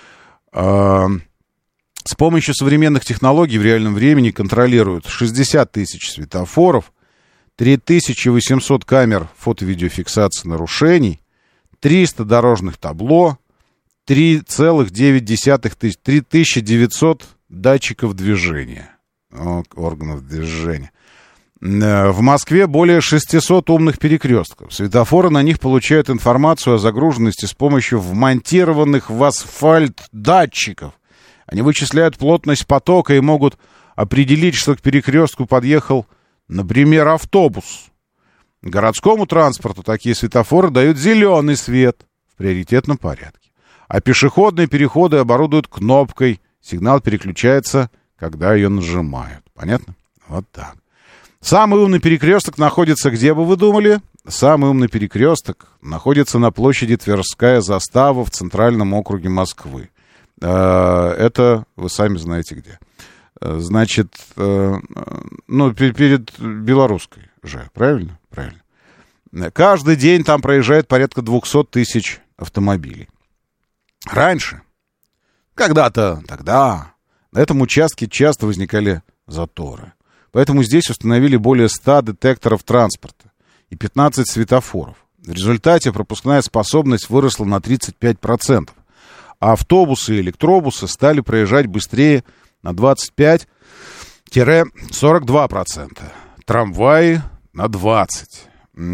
Speaker 2: Э, с помощью современных технологий в реальном времени контролируют шестьдесят тысяч светофоров, три тысячи восемьсот камер фото-видеофиксации нарушений, триста дорожных табло, три целых девять десятых тысяч, три тысячи девятьсот датчиков движения, органов движения. В Москве более шестьсот умных перекрестков. Светофоры на них получают информацию о загруженности с помощью вмонтированных в асфальт датчиков. Они вычисляют плотность потока и могут определить, что к перекрестку подъехал, например, автобус. Городскому транспорту такие светофоры дают зеленый свет в приоритетном порядке. А пешеходные переходы оборудуют кнопкой. Сигнал переключается, когда ее нажимают. Понятно? Вот так. Самый умный перекресток находится где, бы вы думали? Самый умный перекресток находится на площади Тверская застава в Центральном округе Москвы. Это вы сами знаете где. Значит, ну, перед Белорусской же, правильно? Правильно. Каждый день там проезжает порядка двести тысяч автомобилей. Раньше, когда-то тогда, на этом участке часто возникали заторы. Поэтому здесь установили более ста детекторов транспорта и пятнадцать светофоров. В результате пропускная способность выросла на тридцать пять процентов. А автобусы и электробусы стали проезжать быстрее на двадцать пять - сорок два процента. Трамваи на двадцать процентов.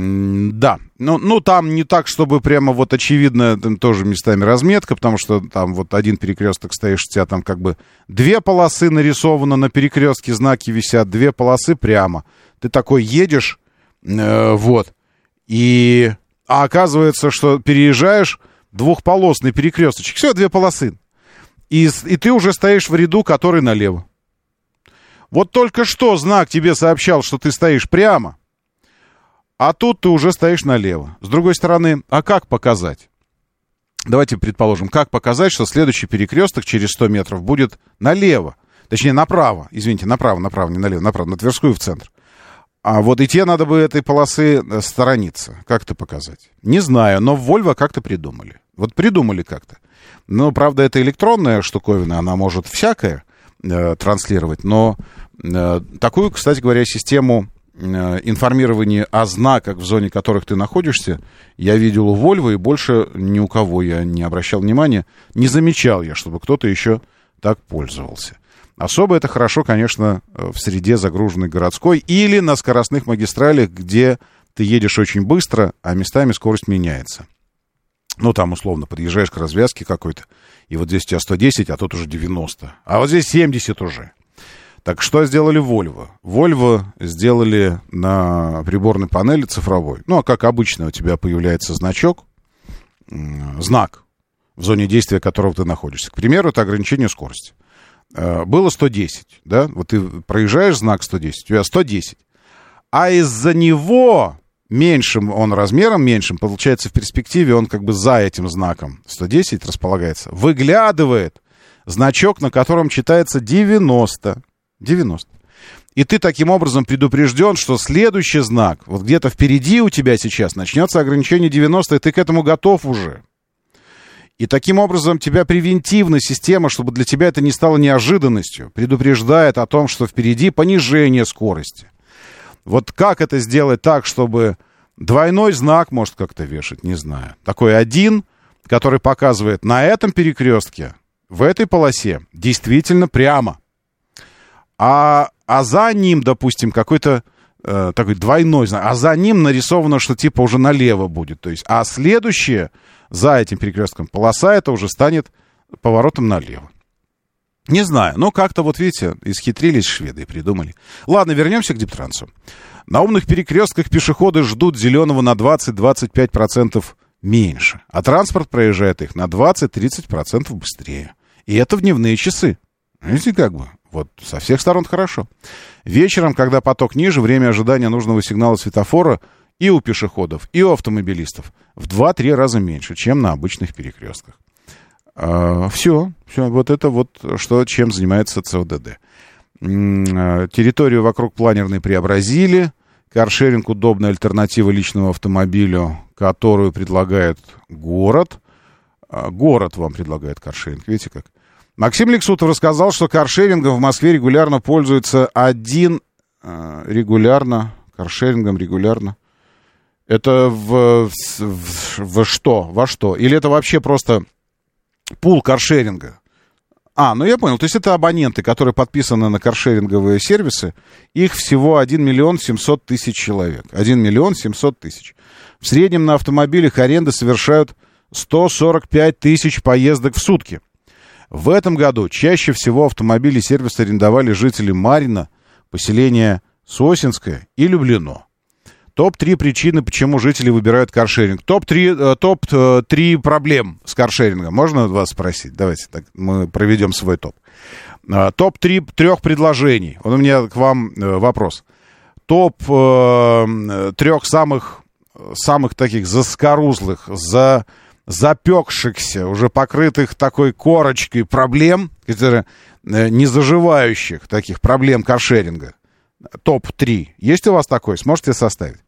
Speaker 2: Да, ну, ну там не так, чтобы прямо вот очевидно, там тоже местами разметка, потому что там вот один перекресток стоишь, у тебя там как бы две полосы нарисовано на перекрестке, знаки висят, две полосы прямо. Ты такой едешь, э, вот, и... А оказывается, что переезжаешь двухполосный перекресточек, все, две полосы. И, и ты уже стоишь в ряду, который налево. Вот только что знак тебе сообщал, что ты стоишь прямо, а тут ты уже стоишь налево. С другой стороны, а как показать? Давайте предположим, как показать, что следующий перекресток через сто метров будет налево. Точнее, направо. Извините, направо, направо, не налево, направо, на Тверскую в центр. А вот и тебе надо бы этой полосы сторониться. Как это показать? Не знаю, но в Volvo как-то придумали. Вот придумали как-то. Но, правда, это электронная штуковина, она может всякое э, транслировать, но э, такую, кстати говоря, систему информирование о знаках, в зоне которых ты находишься, я видел у Volvo, и больше ни у кого я не обращал внимания, не замечал я, чтобы кто-то еще так пользовался. Особо это хорошо, конечно, в среде загруженной городской или на скоростных магистралях, где ты едешь очень быстро, а местами скорость меняется. Ну, там, условно, подъезжаешь к развязке какой-то, и вот здесь у тебя сто десять, а тут уже девяносто, а вот здесь семьдесят уже. Так что сделали Volvo? Volvo сделали на приборной панели цифровой. Ну, а как обычно у тебя появляется значок, знак, в зоне действия которого ты находишься. К примеру, это ограничение скорости. было сто десять, да, вот ты проезжаешь знак сто десять, у тебя сто десять, а из-за него меньшим он размером, меньшим, получается, в перспективе он как бы за этим знаком сто десять располагается, выглядывает значок, на котором читается девяносто. девяносто. И ты таким образом предупрежден, что следующий знак, вот где-то впереди у тебя сейчас начнется ограничение девяносто, и ты к этому готов уже. И таким образом тебя превентивная система, чтобы для тебя это не стало неожиданностью, предупреждает о том, что впереди понижение скорости. Вот как это сделать так, чтобы двойной знак, может, как-то вешать, не знаю. Такой один, который показывает на этом перекрестке, в этой полосе, действительно прямо. А, а за ним, допустим, какой-то э, такой двойной знак, а за ним нарисовано, что типа уже налево будет. То есть, а следующее за этим перекрестком полоса, это уже станет поворотом налево. Не знаю, но как-то вот, видите, исхитрились шведы и придумали. Ладно, вернемся к Дептрансу. На умных перекрестках пешеходы ждут зеленого на двадцать-двадцать пять процентов меньше, а транспорт проезжает их на двадцать-тридцать процентов быстрее. И это в дневные часы. Видите, как бы, вот со всех сторон хорошо. Вечером, когда поток ниже, время ожидания нужного сигнала светофора и у пешеходов, и у автомобилистов в два-три раза меньше, чем на обычных перекрестках. А, все, все, вот это вот, что, чем занимается ЦОДД. Территорию вокруг планерной преобразили. Каршеринг — удобная альтернатива личному автомобилю, которую предлагает город. Город вам предлагает каршеринг, видите как? Максим Лексутов рассказал, что каршерингом в Москве регулярно пользуется один... Регулярно, каршерингом регулярно. Это в, в, в что? Во что? Или это вообще просто пул каршеринга? А, ну я понял. То есть это абоненты, которые подписаны на каршеринговые сервисы. Их всего один миллион семьсот тысяч человек. один миллион семьсот тысяч. В среднем на автомобилях аренды совершают сто сорок пять тысяч поездок в сутки. В этом году чаще всего автомобили сервиса арендовали жители Марьино, поселения Сосинское и Люблино. топ-три причины, почему жители выбирают каршеринг. топ-три, топ-три проблем с каршерингом. Можно вас спросить? Давайте так, мы проведем свой топ. топ-три трех предложений. Вот у меня к вам вопрос. Топ трех самых, самых таких заскорузлых, за, запекшихся, уже покрытых такой корочкой проблем, которые не заживающих таких проблем каршеринга. топ-три. Есть у вас такой? Сможете составить?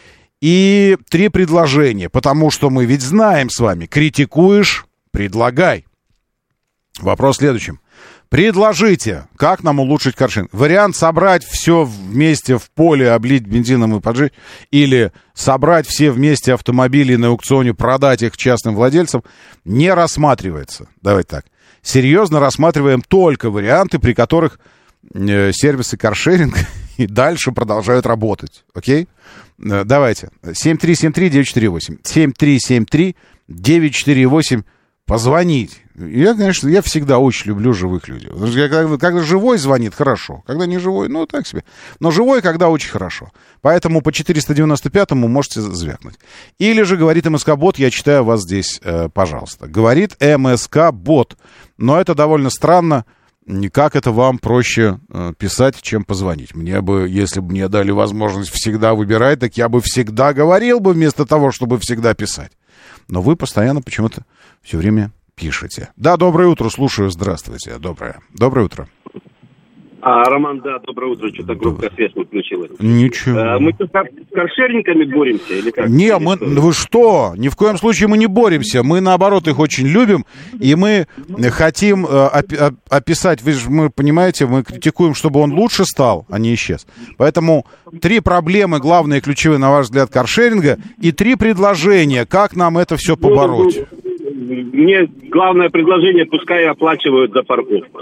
Speaker 2: И три предложения, потому что мы ведь знаем с вами, критикуешь — предлагай. Вопрос в следующем. Предложите, как нам улучшить каршеринг. Вариант собрать все вместе в поле, облить бензином и поджечь, или собрать все вместе автомобили на аукционе, продать их частным владельцам, не рассматривается. Давайте так. Серьезно рассматриваем только варианты, при которых э, сервисы каршеринга и дальше продолжают работать. Окей? Давайте. семь три семь три девять четыре восемь. семь три семь три девять четыре восемь. Позвонить. Я, конечно, я всегда очень люблю живых людей. Когда, когда живой звонит, хорошо. Когда не живой, ну, так себе. Но живой, когда очень хорошо. Поэтому по четыреста девяносто пятому можете звякнуть. Или же говорит МСК-бот, я читаю вас здесь, э, пожалуйста. Говорит МСК-бот. Но это довольно странно. Как это вам проще э, писать, чем позвонить? Мне бы, если бы мне дали возможность всегда выбирать, так я бы всегда говорил бы вместо того, чтобы всегда писать. Но вы постоянно почему-то все время пишете. Да, доброе утро, слушаю, здравствуйте. Доброе. Доброе утро.
Speaker 8: А, Роман, да, доброе утро. Что-то громкая связь включилась.
Speaker 2: Ничего.
Speaker 8: А, мы тут с каршеринками боремся? Или как?
Speaker 2: Не, мы, вы что? Ни в коем случае мы не боремся. Мы, наоборот, их очень любим. И мы хотим э, описать, вы же, мы, понимаете, мы критикуем, чтобы он лучше стал, а не исчез. Поэтому три проблемы, главные, ключевые, на ваш взгляд, каршеринга, и три предложения, как нам это все побороть.
Speaker 8: Мне главное предложение, пускай оплачивают за парковку.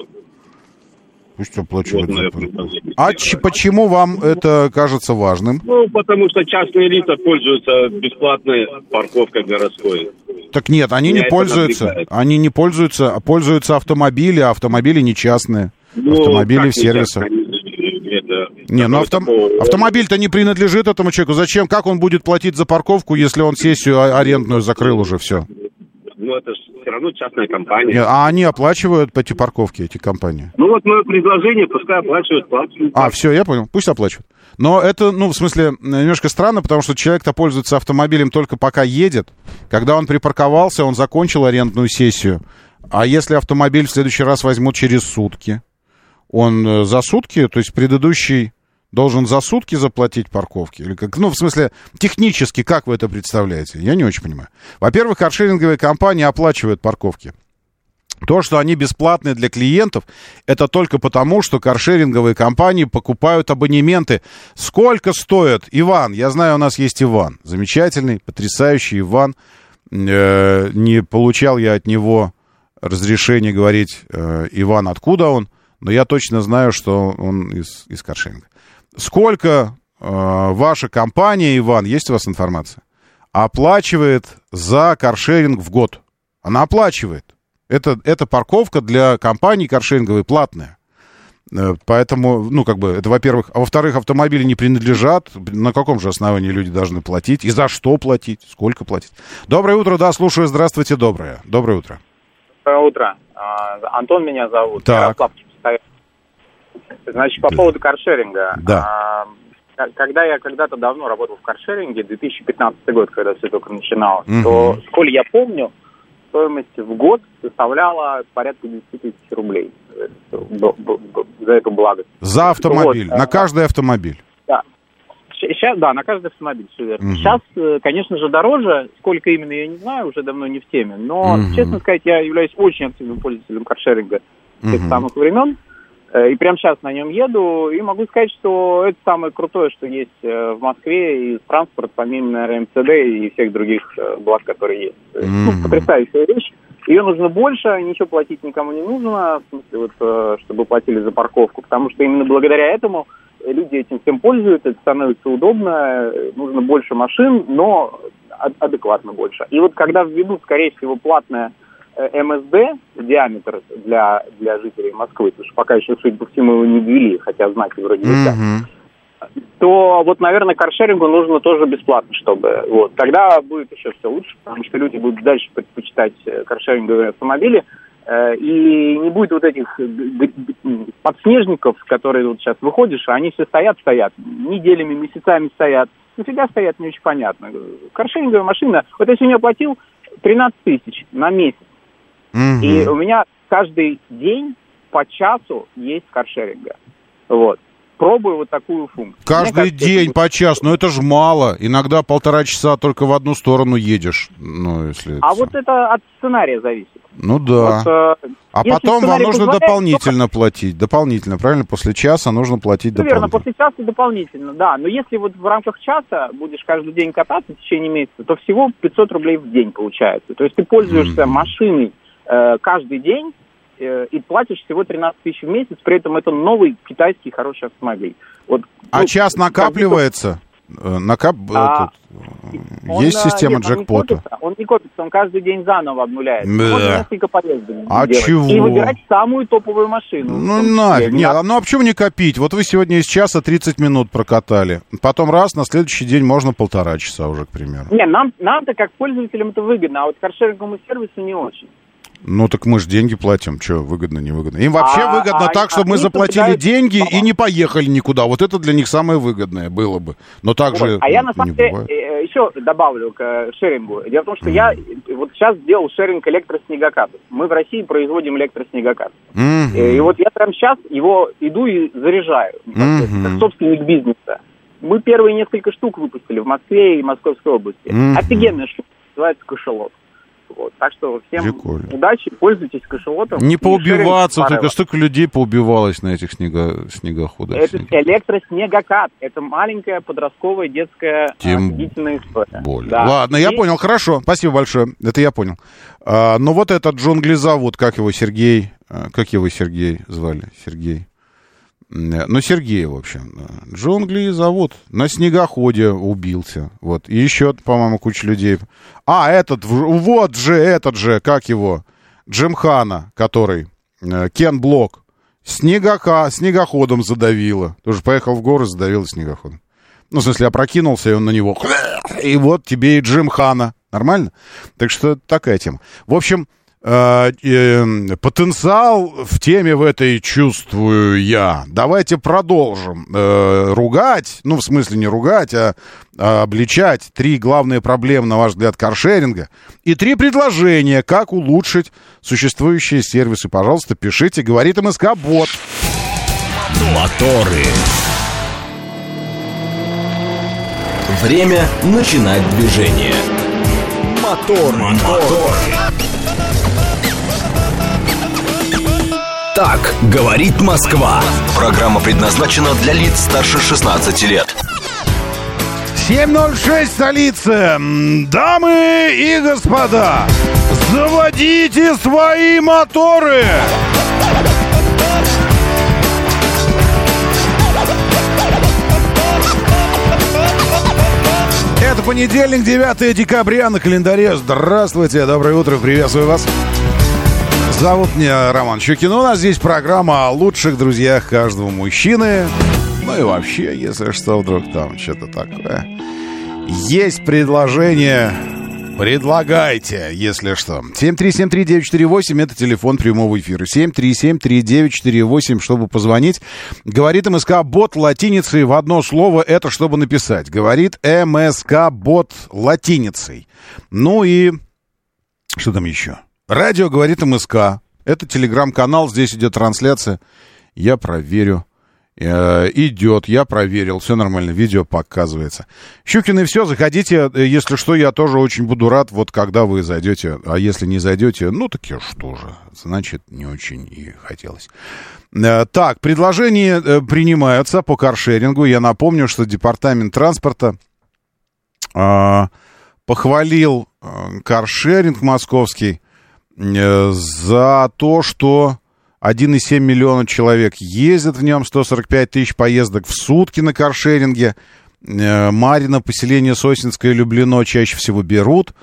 Speaker 2: Пусть оплачивают вот за парковку. А ч- почему вам это кажется важным?
Speaker 8: Ну, потому что частные лица пользуются бесплатной парковкой городской.
Speaker 2: Так нет, они Меня не пользуются. Они не пользуются, а пользуются автомобили, а автомобили не частные. Ну, автомобили в сервисах. Это... Не, ну авто... автомобиль-то не принадлежит этому человеку. Зачем? Как он будет платить за парковку, если он сессию арендную закрыл уже все?
Speaker 8: Ну, это же все равно частная компания.
Speaker 2: Не, а они оплачивают эти парковки, эти компании?
Speaker 8: Ну, вот мое предложение, пускай оплачивают плату.
Speaker 2: А, все, я понял, пусть оплачивают. Но это, ну, в смысле, немножко странно, потому что человек-то пользуется автомобилем только пока едет. Когда он припарковался, он закончил арендную сессию. А если автомобиль в следующий раз возьмут через сутки, он за сутки, то есть предыдущий должен за сутки заплатить парковки? Или как? Ну, в смысле, технически, как вы это представляете? Я не очень понимаю. Во-первых, каршеринговые компании оплачивают парковки. То, что они бесплатные для клиентов, это только потому, что каршеринговые компании покупают абонементы. Сколько стоит? Иван, я знаю, у нас есть Иван. Замечательный, потрясающий Иван. Э, не получал я от него разрешение говорить, э, Иван, откуда он, но я точно знаю, что он из, из каршеринга. Сколько э, ваша компания, Иван, есть у вас информация, оплачивает за каршеринг в год? Она оплачивает. Это, это парковка для компаний каршеринговой платная. Э, поэтому, ну, как бы, это, во-первых. А во-вторых, автомобили не принадлежат. На каком же основании люди должны платить? И за что платить? Сколько платить? Доброе утро, да, слушаю. Здравствуйте, доброе. Доброе утро.
Speaker 9: Доброе утро. А, Антон меня зовут.
Speaker 2: Так.
Speaker 9: Значит, по поводу каршеринга.
Speaker 2: Да.
Speaker 9: А, когда я когда-то давно работал в каршеринге, две тысячи пятнадцатый год, когда все только начиналось,
Speaker 2: угу.
Speaker 9: то, сколь я помню, стоимость в год составляла порядка десять тысяч рублей за эту благость.
Speaker 2: За автомобиль,
Speaker 9: вот.
Speaker 2: На каждый автомобиль.
Speaker 9: Да. Сейчас, да, на каждый автомобиль, все верно.
Speaker 2: Угу.
Speaker 9: Сейчас, конечно же, дороже. Сколько именно, я не знаю, уже давно не в теме. Но, угу. честно сказать, я являюсь очень активным пользователем каршеринга с тех угу. самых времен. И прямо сейчас на нем еду. И могу сказать, что это самое крутое, что есть в Москве, и транспорт, помимо, наверное, эм цэ дэ и всех других благ, которые есть. Mm-hmm. Ну, потрясающая вещь. Ее нужно больше, ничего платить никому не нужно, в смысле, вот, чтобы платили за парковку, потому что именно благодаря этому люди этим всем пользуются, это становится удобно, нужно больше машин, но адекватно больше. И вот когда введут, скорее всего, платное эм эс дэ, диаметр для, для жителей Москвы, потому что пока еще, судя по всему, его не ввели, хотя знаки вроде висят, mm-hmm. то вот, наверное, каршерингу нужно тоже бесплатно, чтобы... Вот, тогда будет еще все лучше, потому что люди будут дальше предпочитать каршеринговые автомобили, э, и не будет вот этих подснежников, которые вот сейчас выходишь, они все стоят-стоят, неделями, месяцами стоят. Нафига стоят, не очень понятно. Каршеринговая машина, вот если у нее платил тринадцать тысяч на месяц, mm-hmm. и у меня каждый день по часу есть каршеринга. Вот. Пробую вот такую функцию.
Speaker 2: Каждый кажется, день будет... по часу, но это же мало. Иногда полтора часа только в одну сторону едешь. Ну, если
Speaker 9: а
Speaker 2: это...
Speaker 9: вот это от сценария зависит.
Speaker 2: Ну да. Вот, э, а потом вам нужно дополнительно то... платить. Дополнительно, правильно? После часа нужно платить ну, дополнительно.
Speaker 9: Верно, после часа дополнительно, да. Но если вот в рамках часа будешь каждый день кататься в течение месяца, то всего пятьсот рублей в день получается. То есть ты пользуешься mm-hmm. машиной э, каждый день, и платишь всего тринадцать тысяч в месяц, при этом это новый китайский хороший автомобиль. Вот,
Speaker 2: а
Speaker 9: ну,
Speaker 2: час накапливается? Накап...
Speaker 9: А,
Speaker 2: Есть
Speaker 9: он,
Speaker 2: система
Speaker 9: нет,
Speaker 2: джекпота?
Speaker 9: Он не, копится, он не копится, он каждый день заново обнуляется.
Speaker 2: Да.
Speaker 9: Можно несколько поездок
Speaker 2: а
Speaker 9: делать.
Speaker 2: чего?
Speaker 9: И выбирать самую топовую машину.
Speaker 2: Ну нафиг, нет, ну а почему не копить? Вот вы сегодня из часа тридцать минут прокатали, потом раз, на следующий день можно полтора часа уже, к примеру.
Speaker 9: Не, нам, нам-то как пользователям это выгодно, а вот каршеринговому сервису не очень.
Speaker 2: Ну, так мы же деньги платим. Что, выгодно, невыгодно? Им вообще а, выгодно а, так, чтобы а мы заплатили деньги и не поехали никуда. Вот это для них самое выгодное было бы. Но так вот, же
Speaker 9: А я, на самом деле, еще добавлю к шерингу. Дело в том, что mm. я вот сейчас сделал шеринг электроснегокатов. Мы в России производим электроснегокат. Mm-hmm. И вот я прямо сейчас его иду и заряжаю. Mm-hmm. Как собственник бизнеса. Мы первые несколько штук выпустили в Москве и Московской области. Mm-hmm. Офигенная штука. Называется кошелот. Вот. Так что всем Прикольно. Удачи, пользуйтесь кошелотом.
Speaker 2: Не поубиваться, только столько людей поубивалось на этих снего... снегоходах.
Speaker 9: Это электроснегокат. Это маленькая подростковая детская Тем офигительная история.
Speaker 2: Более. Да. Ладно, я И... понял, хорошо. Спасибо большое. Это я понял. А, но вот этот джунгли зовут, как его, Сергей? Как его Сергей звали? Сергей. Ну, Сергей, в общем. Джунгли зовут. На снегоходе убился. Вот. И еще, по-моему, куча людей. А, этот, вот же, этот же, как его? Джимхана, который. Кен Блок. Снегока, снегоходом задавило. Тоже поехал в горы, задавило снегоходом. Ну, в смысле, опрокинулся, и он на него. И вот тебе и Джимхана. Нормально? Так что такая тема. В общем, э, э, потенциал в теме в этой чувствую я. Давайте продолжим. Э, ругать, ну, в смысле не ругать, а, а обличать три главные проблемы, на ваш взгляд, каршеринга. И три предложения, как улучшить существующие сервисы. Пожалуйста, пишите. Говорит МСК-бот.
Speaker 1: Моторы. Время начинать движение. Мотор, мотор. Так говорит Москва. Программа предназначена для лиц старше шестнадцати лет.
Speaker 2: семь ноль шесть, столица. Дамы и господа, заводите свои моторы. Это понедельник, девятое декабря на календаре. Здравствуйте, доброе утро, приветствую вас. Зовут меня Роман Щукин. У нас здесь программа о лучших друзьях каждого мужчины. Ну и вообще, если что, вдруг там что-то такое. Есть предложение, предлагайте, если что. семь три семь три девять четыре восемь, это телефон прямого эфира. семь три семь три девять четыре восемь, чтобы позвонить. Говорит МСК-бот латиницей в одно слово, это чтобы написать. Говорит МСК-бот латиницей. Ну и что там еще? Радио говорит МСК. Это телеграм-канал, здесь идет трансляция. Я проверю. Э, идет, я проверил, все нормально, видео показывается. Щукин и все, заходите, если что, я тоже очень буду рад, вот когда вы зайдете, а если не зайдете, ну так и что же, значит, не очень и хотелось. Э, так, предложения э, принимаются по каршерингу. Я напомню, что департамент транспорта э, похвалил э, каршеринг московский э, за то, что один и семь миллиона человек ездят в нем, сто сорок пять тысяч поездок в сутки на каршеринге. Марьино, поселение Сосинское, Люблино чаще всего берут.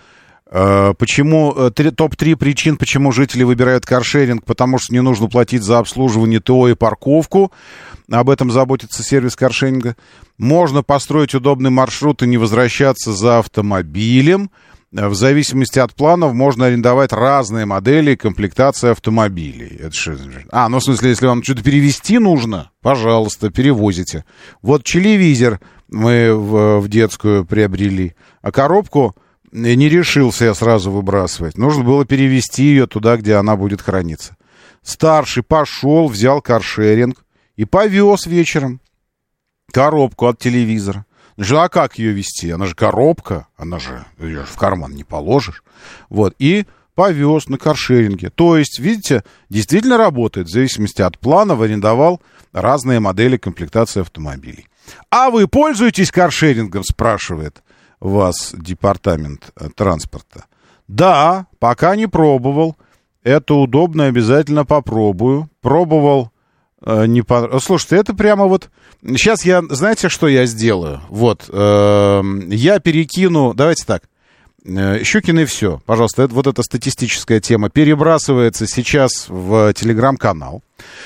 Speaker 2: Почему? топ три причин, почему жители выбирают каршеринг. Потому что не нужно платить за обслуживание ТО и парковку. Об этом заботится сервис каршеринга. Можно построить удобный маршрут и не возвращаться за автомобилем. В зависимости от планов можно арендовать разные модели и комплектации автомобилей. Это что? А, ну в смысле, если вам что-то перевезти нужно, пожалуйста, перевозите. Вот телевизор мы в, в детскую приобрели, а коробку не решился я сразу выбрасывать. Нужно было перевезти ее туда, где она будет храниться. Старший пошел, взял каршеринг и повез вечером коробку от телевизора. Значит, а как ее везти? Она же коробка, она же, ее же в карман не положишь. Вот, и повез на каршеринге. То есть, видите, действительно работает. В зависимости от плана арендовал разные модели комплектации автомобилей. А вы пользуетесь каршерингом, спрашивает вас департамент транспорта. Да, пока не пробовал. Это удобно, обязательно попробую. Пробовал. Не по... Слушайте, это прямо вот... Сейчас я... Знаете, что я сделаю? Вот. Э, я перекину... Давайте так. Э, Щукин и все. Пожалуйста, это, вот эта статистическая тема перебрасывается сейчас в телеграм-канал.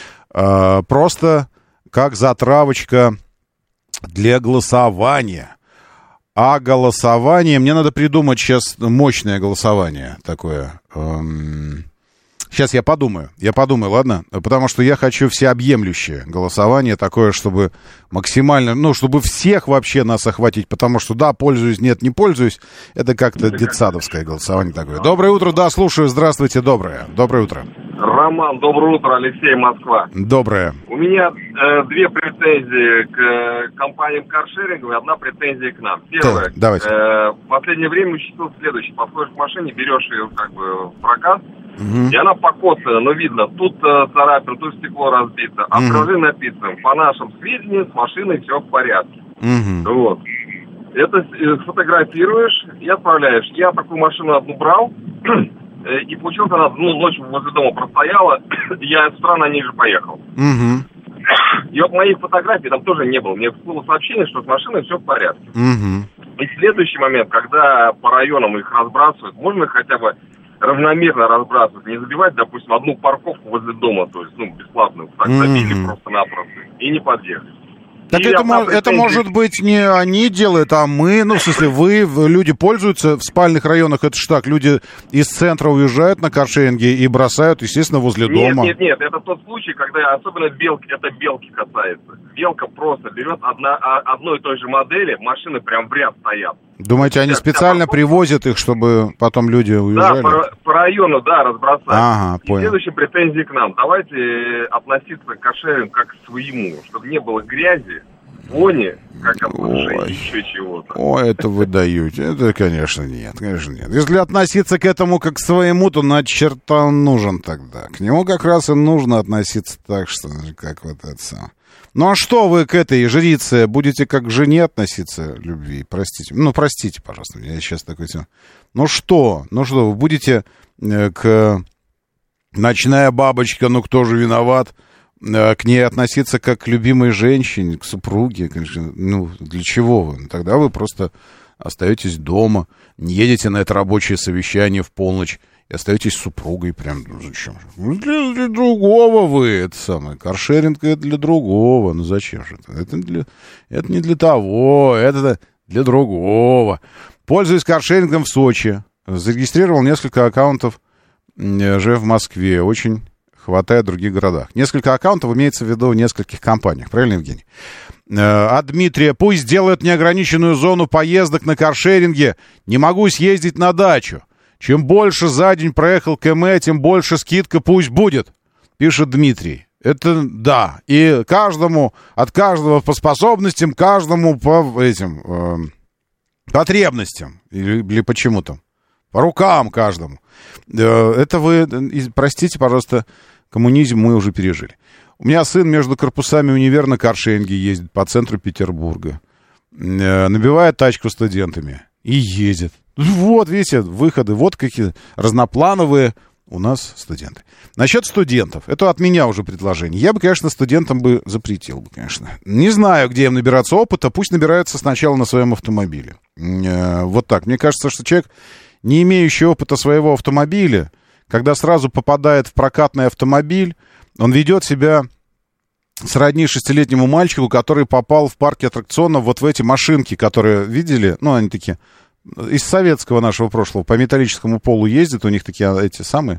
Speaker 2: Э, просто как затравочка для голосования. А голосование... Мне надо придумать сейчас мощное голосование такое... Эм... Сейчас я подумаю, я подумаю, ладно? Потому что я хочу всеобъемлющее голосование такое, чтобы максимально, ну, чтобы всех вообще нас охватить, потому что, да, пользуюсь, нет, не пользуюсь, это как-то детсадовское голосование такое. Доброе утро, да, слушаю, здравствуйте, доброе, доброе утро.
Speaker 8: Роман, доброе утро, Алексей, Москва.
Speaker 2: Доброе.
Speaker 8: У меня э, две претензии к э, компаниям каршеринга и одна претензия к нам. Первое,
Speaker 2: да, давайте.
Speaker 8: Э, в последнее время участил следующее. Подходишь к машине, берешь ее как бы в прокат, угу. И она покоцана, но видно, тут э, царапин, тут стекло разбито. А в приложении написано, по нашим сведениям, с машиной все в порядке. Угу. Вот. Это э, сфотографируешь и отправляешь. Я такую машину одну брал, и получилось, она ну, ночью возле дома простояла, я с утра на ней же поехал. Угу. И вот моих фотографий там тоже не было. Мне всплыло сообщение, что с машиной все в порядке. Угу. И следующий момент, когда по районам их разбрасывают, можно хотя бы равномерно разбрасывать, не забивать, допустим, одну парковку возле дома, то есть, ну, бесплатную, так забили mm-hmm. просто-напросто, и не подъехать.
Speaker 2: Так это, мо- это может быть не они делают, а мы, ну, в смысле, вы, люди пользуются в спальных районах, это ж так, люди из центра уезжают на каршеринге и бросают, естественно, возле
Speaker 8: нет,
Speaker 2: дома.
Speaker 8: Нет, нет, это тот случай, когда особенно белки, это белки касается. Белка просто берет одна, одной и той же модели, машины прям в ряд стоят.
Speaker 2: Думаете, они
Speaker 8: Сейчас,
Speaker 2: специально привозят их, чтобы потом люди уезжали?
Speaker 8: Да, по, по району, да, разбросать.
Speaker 2: Ага,
Speaker 8: и
Speaker 2: понял.
Speaker 8: следующие претензии к нам. Давайте относиться к каршерингу как к своему, чтобы не было грязи, вони, как от лжи, еще чего-то.
Speaker 2: Ой, это вы даете. Это, конечно, нет, конечно, нет. Если относиться к этому как к своему, то на черта он нужен тогда. К нему как раз и нужно относиться так, что как вот это самое. Ну а что вы к этой жрице будете как к жене относиться, любви? Простите. Ну, простите, пожалуйста, я сейчас такой... Ну что? Ну что, вы будете э, к ночная бабочка, ну кто же виноват, э, к ней относиться как к любимой женщине, к супруге? Конечно. Ну, для чего вы? Тогда вы просто остаетесь дома, не едете на это рабочее совещание в полночь, и остаетесь с супругой прям, ну зачем же? Ну, для, для другого вы, это самое, каршеринг это для другого, ну зачем же это? Это, для, это не для того, это для другого. Пользуюсь каршерингом в Сочи, зарегистрировал несколько аккаунтов уже в Москве, очень хватает в других городах. Несколько аккаунтов имеется в виду в нескольких компаниях, правильно, Евгений? А Дмитрия, пусть сделают неограниченную зону поездок на каршеринге, не могу съездить на дачу. Чем больше за день проехал км, тем больше скидка пусть будет, пишет Дмитрий. Это да. И каждому, от каждого по способностям, каждому по этим э, потребностям. Или, или почему-то. По рукам каждому. Э, это вы, простите, пожалуйста, коммунизм мы уже пережили. У меня сын между корпусами универа на каршеринге ездит по центру Петербурга. Э, набивает тачку студентами и едет. Вот, видите, выходы, вот какие разноплановые у нас студенты. Насчет студентов, это от меня уже предложение. Я бы, конечно, студентам бы запретил бы, конечно. Не знаю, где им набираться опыта, пусть набираются сначала на своем автомобиле. Вот так. Мне кажется, что человек, не имеющий опыта своего автомобиля, когда сразу попадает в прокатный автомобиль, он ведет себя сродни шестилетнему мальчику, который попал в парке аттракционов вот в эти машинки, которые видели, ну, они такие... Из советского нашего прошлого по металлическому полу ездят, у них такие эти самые,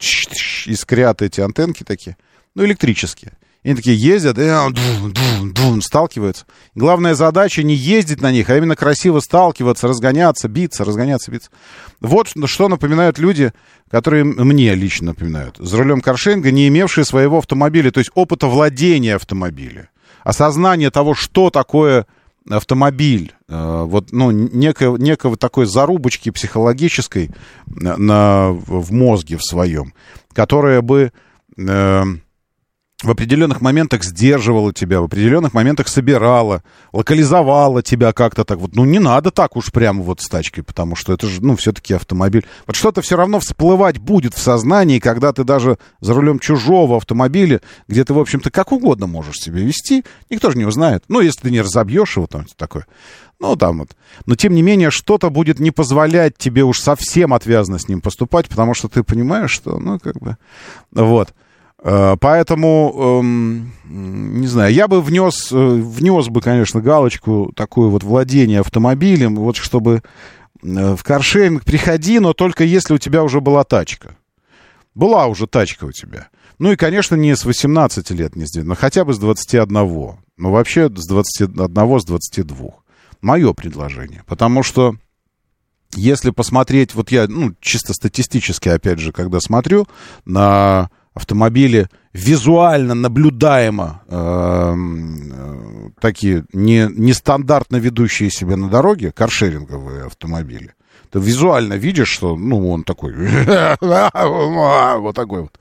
Speaker 2: искрят эти антенки такие, ну, электрические. И они такие ездят, и дум, дум, дум, сталкиваются. Главная задача не ездить на них, а именно красиво сталкиваться, разгоняться, биться, разгоняться, биться. Вот что напоминают люди, которые мне лично напоминают. За рулем каршеринга, не имевшие своего автомобиля, то есть опыта владения автомобиля, осознание того, что такое автомобиль, вот, ну, некой, некой такой зарубочки психологической на, на, в мозге в своем, которая бы э, в определенных моментах сдерживала тебя, в определенных моментах собирала, локализовала тебя как-то так вот. Ну, не надо так уж прямо вот с тачкой, потому что это же, ну, все-таки автомобиль. Вот что-то все равно всплывать будет в сознании, когда ты даже за рулем чужого автомобиля, где ты, в общем-то, как угодно можешь себя вести, никто же не узнает. Ну, если ты не разобьешь его, там такое. Ну, там вот. Но, тем не менее, что-то будет не позволять тебе уж совсем отвязно с ним поступать, потому что ты понимаешь, что, ну, как бы, вот. Поэтому, эм, не знаю, я бы внес, внес бы, конечно, галочку такую вот владение автомобилем, вот чтобы в каршеринг приходи, но только если у тебя уже была тачка. Была уже тачка у тебя. Ну и, конечно, не с восемнадцати лет, не с девятнадцати, но хотя бы с двадцати одного. Ну, вообще с двадцати одного, с двадцати двух. Мое предложение. Потому что если посмотреть, вот я, ну, чисто статистически, опять же, когда смотрю на автомобили, визуально наблюдаемо э, э, такие не, нестандартно ведущие себя на дороге, каршеринговые автомобили, ты визуально видишь, что, ну, он такой, вот такой вот.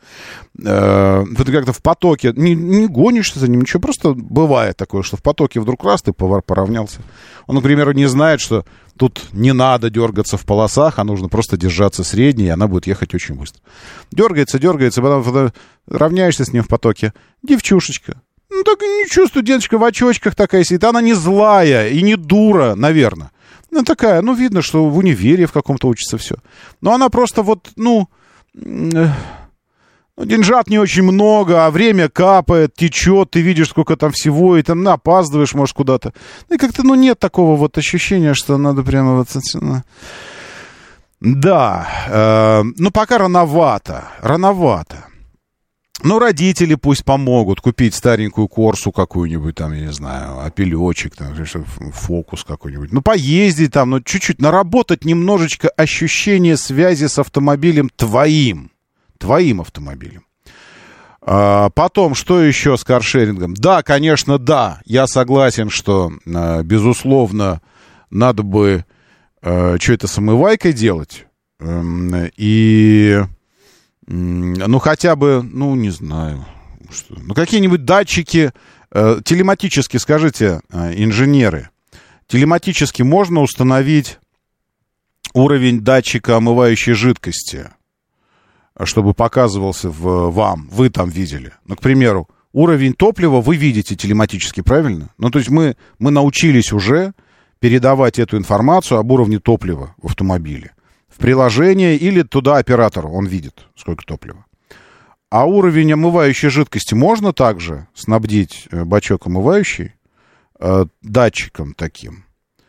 Speaker 2: Ты как-то в потоке, не, не гонишься за ним, ничего, просто бывает такое, что в потоке вдруг раз ты поравнялся. Он, например, не знает, что тут не надо дергаться в полосах, а нужно просто держаться средней, и она будет ехать очень быстро. Дергается, дергается, потом равняешься с ним в потоке. Девчушечка. Ну, так ничего, студенточка в очочках такая сидит. Она не злая и не дура, наверное. Ну, такая, ну, видно, что в универе в каком-то учится все. Но она просто вот, ну, Ну, деньжат не очень много, а время капает, течет, ты видишь, сколько там всего, и там опаздываешь, может, куда-то. Ну, и как-то, ну, нет такого вот ощущения, что надо прямо вот... Да, э, ну, пока рановато, рановато. Ну, родители пусть помогут купить старенькую Корсу какую-нибудь, там, я не знаю, опелечек, там, Фокус какой-нибудь. Ну, поездить там, ну, чуть-чуть, наработать немножечко ощущение связи с автомобилем твоим, твоим автомобилем. А, потом, что еще с каршерингом? Да, конечно, да, я согласен, что, безусловно, надо бы э, что-то с омывайкой делать. Э, и... Ну, хотя бы, ну, не знаю, что, ну, какие-нибудь датчики, э, телематически, скажите, э, инженеры, телематически можно установить уровень датчика омывающей жидкости, чтобы показывался в, вам, вы там видели. Ну, к примеру, уровень топлива вы видите телематически, правильно? Ну, то есть мы, мы научились уже передавать эту информацию об уровне топлива в автомобиле. В приложение или туда оператору, он видит, сколько топлива. А уровень омывающей жидкости можно также снабдить бачок омывающий э, датчиком таким.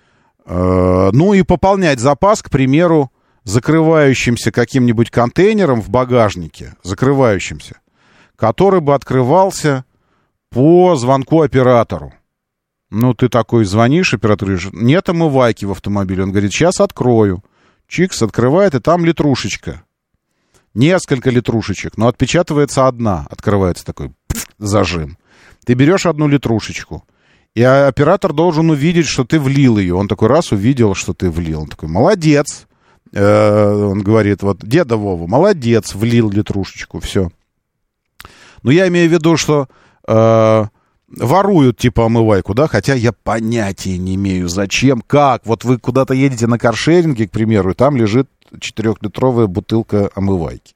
Speaker 2: Э, ну и пополнять запас, к примеру, закрывающимся каким-нибудь контейнером в багажнике, закрывающимся, который бы открывался по звонку оператору. Ну, ты такой звонишь, оператор говорит, нет омывайки в автомобиле. Он говорит, сейчас открою. Чикс открывает, и там литрушечка. Несколько литрушечек, но отпечатывается одна. Открывается такой зажим. Ты берешь одну литрушечку, и оператор должен увидеть, что ты влил ее. Он такой раз увидел, что ты влил. Он такой, молодец. Э-э, он говорит, вот, деда Вова, молодец, влил литрушечку, все. Но я имею в виду, что... Э- воруют, типа, омывайку, да, хотя я понятия не имею, зачем, как. Вот вы куда-то едете на каршеринге, к примеру, и там лежит четырехлитровая бутылка омывайки.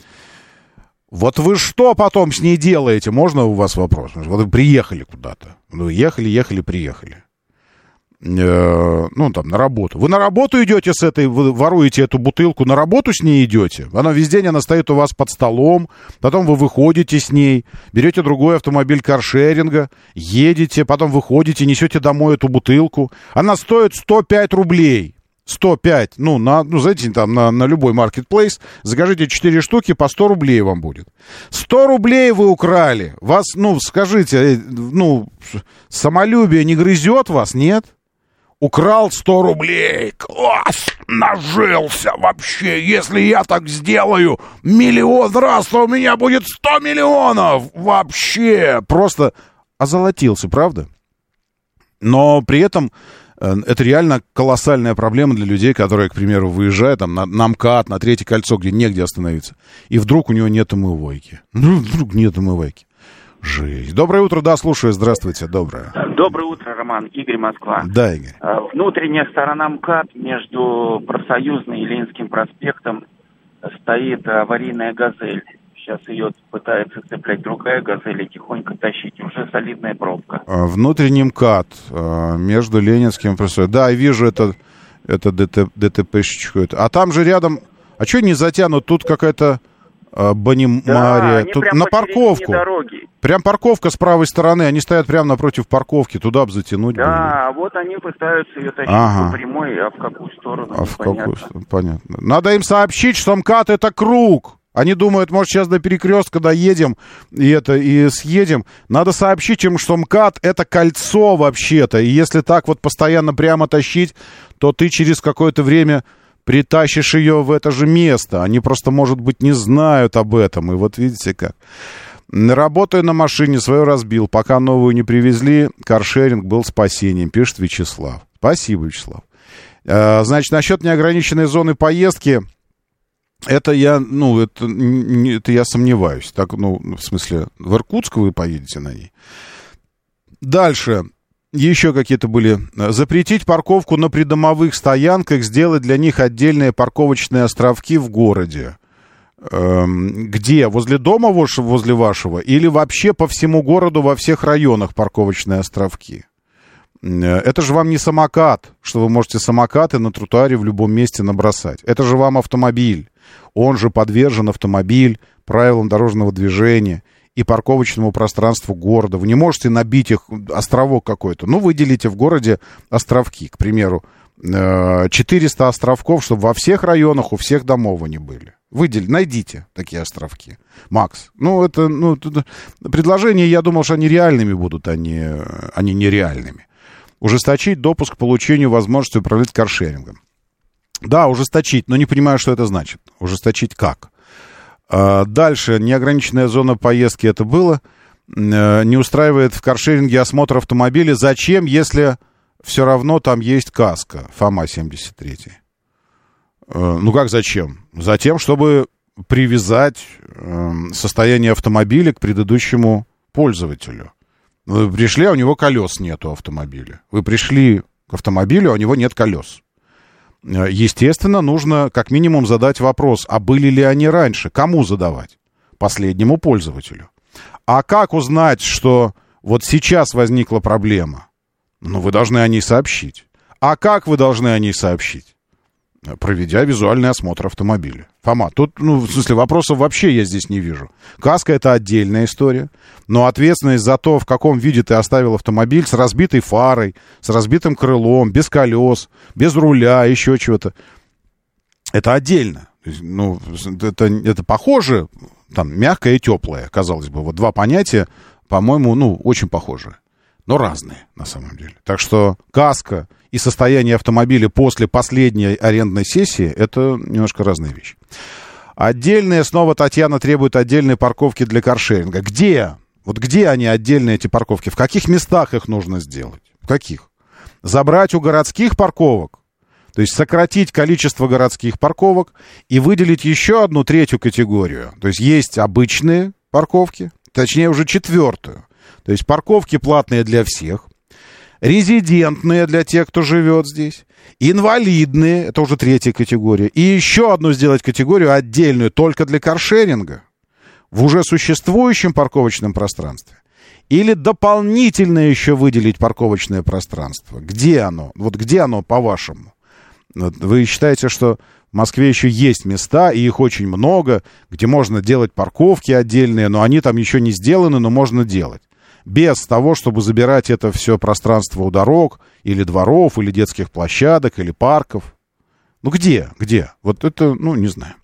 Speaker 2: Вот вы что потом с ней делаете? Можно у вас вопрос? Вот вы приехали куда-то. Ну, ехали, ехали, приехали. Ну, там, на работу. Вы на работу идете с этой, вы воруете эту бутылку, на работу с ней идете. Она весь день, она стоит у вас под столом. Потом вы выходите с ней, берете другой автомобиль каршеринга, едете, потом выходите, несете домой эту бутылку. Она стоит сто пять рублей. сто пять, ну, на, ну, знаете, там, на, на любой маркетплейс. Закажите четыре штуки, по сто рублей вам будет. сто рублей вы украли. Вас, ну, скажите, ну, самолюбие не грызет вас, нет? Украл сто рублей. Класс! Нажился вообще. Если я так сделаю миллион раз, то у меня будет сто миллионов. Вообще. Просто озолотился, правда? Но при этом э, это реально колоссальная проблема для людей, которые, к примеру, выезжают там, на, на МКАД, на Третье кольцо, где негде остановиться. И вдруг у него нет омывайки. Ну, вдруг нет омывайки. Жизнь. Доброе утро, да, слушаю. Здравствуйте, доброе.
Speaker 10: Доброе утро, Роман. Игорь, Москва.
Speaker 2: Да, Игорь.
Speaker 10: Внутренняя сторона МКАД между Профсоюзной и Ленинским проспектом стоит аварийная «Газель». Сейчас ее пытается цеплять другая «Газель» и тихонько тащить. Уже солидная пробка.
Speaker 2: Внутренний МКАД между Ленинским и Профсоюзом. Да, я вижу это, это ДТПшечку. А там же рядом... А что не затянут? Тут какая-то... Банимария.
Speaker 10: Да,
Speaker 2: Тут на парковку. Прям парковка с правой стороны. Они стоят прямо напротив парковки. Туда бы затянуть.
Speaker 10: Да, были. Вот они пытаются ее тащить ага. по прямой, а в какую сторону?
Speaker 2: А в какую сторону? Понятно. Надо им сообщить, что МКАД это круг. Они думают, может, сейчас до перекрестка доедем и это и съедем. Надо сообщить им, что МКАД это кольцо вообще-то. И если так вот постоянно прямо тащить, то ты через какое-то время притащишь ее в это же место. Они просто, может быть, не знают об этом. И вот видите как. Работаю на машине, свою разбил. Пока новую не привезли, каршеринг был спасением, пишет Вячеслав. Спасибо, Вячеслав. Значит, насчет неограниченной зоны поездки, это я, ну, это, это я сомневаюсь. Так, ну, в смысле, в Иркутск вы поедете на ней. Дальше. Еще какие-то были. Запретить парковку на придомовых стоянках, сделать для них отдельные парковочные островки в городе. Эм, где? Возле дома возле вашего? Или вообще по всему городу во всех районах парковочные островки? Это же вам не самокат, что вы можете самокаты на тротуаре в любом месте набросать. Это же вам автомобиль. Он же подвержен автомобиль правилам дорожного движения и парковочному пространству города. Вы не можете набить их островок какой-то. Ну, выделите в городе островки, к примеру, четыреста островков, чтобы во всех районах у всех домов они были. Выделите, найдите такие островки. Макс, ну, это, ну, тут предложения, я думал, что они реальными будут, а не, они нереальными. Ужесточить допуск к получению возможности управлять каршерингом. Да, ужесточить, но не понимаю, что это значит. Ужесточить как? Дальше, неограниченная зона поездки, это было. Не устраивает в каршеринге осмотр автомобиля. Зачем, если все равно там есть каска? Фома семьдесят три. Ну как зачем? Затем, чтобы привязать состояние автомобиля к предыдущему пользователю. Вы пришли, а у него колес нету автомобиля. Вы пришли к автомобилю, а у него нет колес. Естественно, нужно как минимум задать вопрос, а были ли они раньше? Кому задавать? Последнему пользователю. А как узнать, что вот сейчас возникла проблема? Ну, вы должны о ней сообщить. А как вы должны о ней сообщить? Проведя визуальный осмотр автомобиля. Фома, тут, ну, в смысле, вопросов вообще я здесь не вижу. Каска — это отдельная история, но ответственность за то, в каком виде ты оставил автомобиль, с разбитой фарой, с разбитым крылом, без колес, без руля, еще чего-то, это отдельно. Ну, это, это похоже, там, мягкое и теплое, казалось бы. Вот два понятия, по-моему, ну, очень похожие, но разные на самом деле. Так что каска и состояние автомобиля после последней арендной сессии — это немножко разные вещи. Отдельные, снова Татьяна требует отдельной парковки для каршеринга. Где? Вот где они, отдельные эти парковки? В каких местах их нужно сделать? В каких? Забрать у городских парковок, то есть сократить количество городских парковок и выделить еще одну третью категорию. То есть есть обычные парковки, точнее уже четвертую. То есть парковки платные для всех, резидентные для тех, кто живет здесь, инвалидные, это уже третья категория, и еще одну сделать категорию отдельную только для каршеринга в уже существующем парковочном пространстве. Или дополнительно еще выделить парковочное пространство. Где оно? Вот где оно, по-вашему? Вы считаете, что в Москве еще есть места, и их очень много, где можно делать парковки отдельные, но они там еще не сделаны, но можно делать. Без того, чтобы забирать это все пространство у дорог, или дворов, или детских площадок, или парков. Ну где? Где? Вот это, ну, не знаю.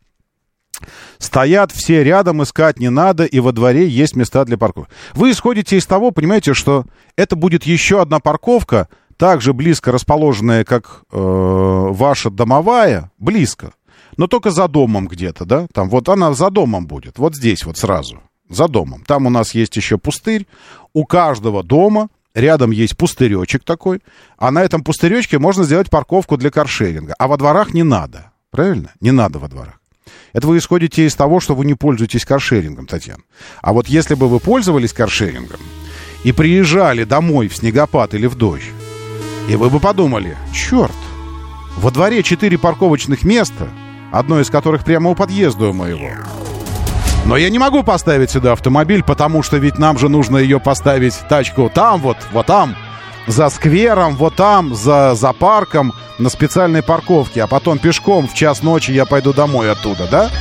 Speaker 2: Стоят все рядом, искать не надо, и во дворе есть места для парковки. Вы исходите из того, понимаете, что это будет еще одна парковка, также близко расположенная, как э, ваша домовая, близко, но только за домом где-то, да? Там вот она за домом будет, вот здесь вот сразу. За домом. Там у нас есть еще пустырь. У каждого дома рядом есть пустыречек такой. А на этом пустыречке можно сделать парковку для каршеринга. А во дворах не надо. Правильно? Не надо во дворах. Это вы исходите из того, что вы не пользуетесь каршерингом, Татьяна. А вот если бы вы пользовались каршерингом и приезжали домой в снегопад или в дождь, и вы бы подумали, черт, во дворе четыре парковочных места, одно из которых прямо у подъезда у моего. Но я не могу поставить сюда автомобиль, потому что ведь нам же нужно ее поставить, тачку, там вот, вот там, за сквером, вот там, за, за парком, на специальной парковке, а потом пешком в час ночи я пойду домой оттуда, да?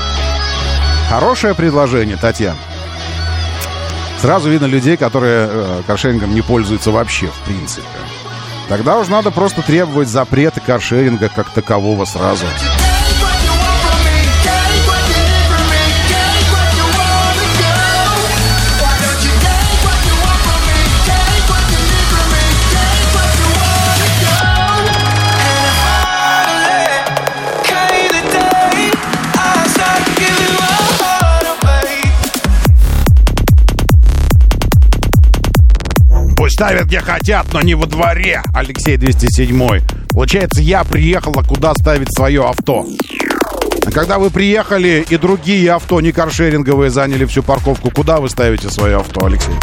Speaker 2: Хорошее предложение, Татьяна. Сразу видно людей, которые э, каршерингом не пользуются вообще, в принципе. Тогда уж надо просто требовать запрета каршеринга как такового сразу. Ставят где хотят, но не во дворе. Алексей двести семь. Получается, я приехала, куда ставить свое авто. А когда вы приехали, и другие авто, не каршеринговые, заняли всю парковку, куда вы ставите свое авто, Алексей?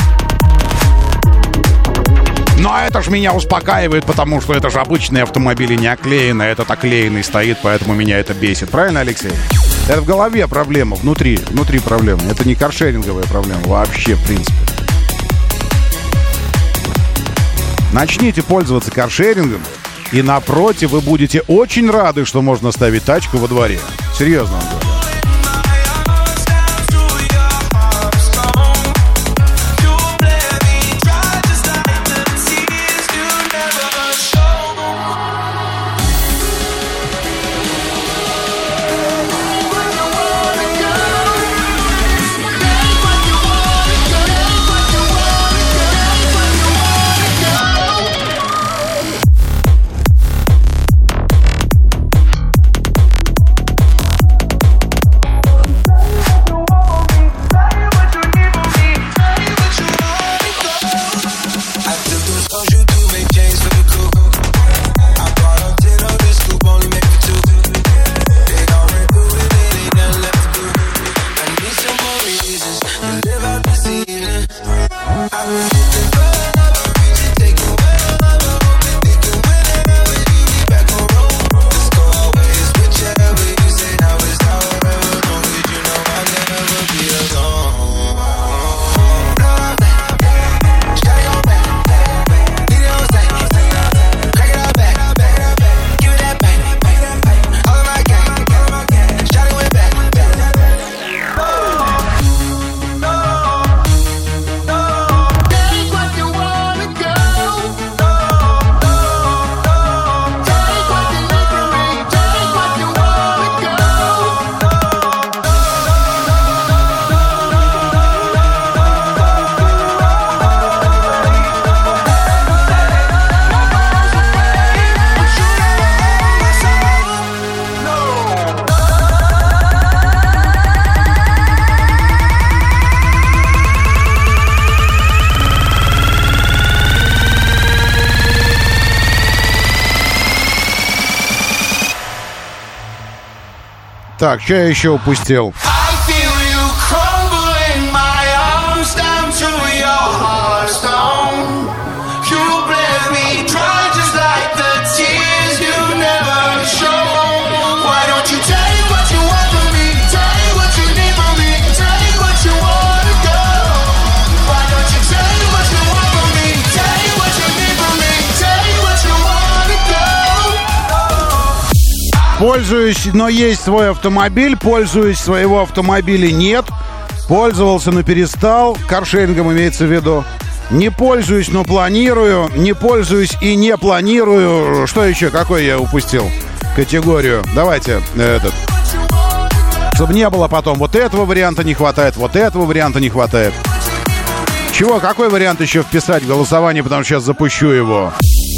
Speaker 2: Но это ж меня успокаивает, потому что это же обычные автомобили, не оклеенные. Этот оклеенный стоит, поэтому меня это бесит. Правильно, Алексей? Это в голове проблема, внутри, внутри проблема. Это не каршеринговая проблема вообще, в принципе. Начните пользоваться каршерингом, и напротив, вы будете очень рады, что можно ставить тачку во дворе. Серьезно вам говорю. Так, что я еще упустил? Пользуюсь, но есть свой автомобиль. Пользуюсь, своего автомобиля нет. Пользовался, но перестал. Каршерингом имеется в виду. Не пользуюсь, но планирую. Не пользуюсь и не планирую. Что еще? Какой я упустил категорию? Давайте этот. Чтобы не было потом вот этого варианта не хватает, вот этого варианта не хватает. Чего? Какой вариант еще вписать в голосование? Потому что сейчас запущу его.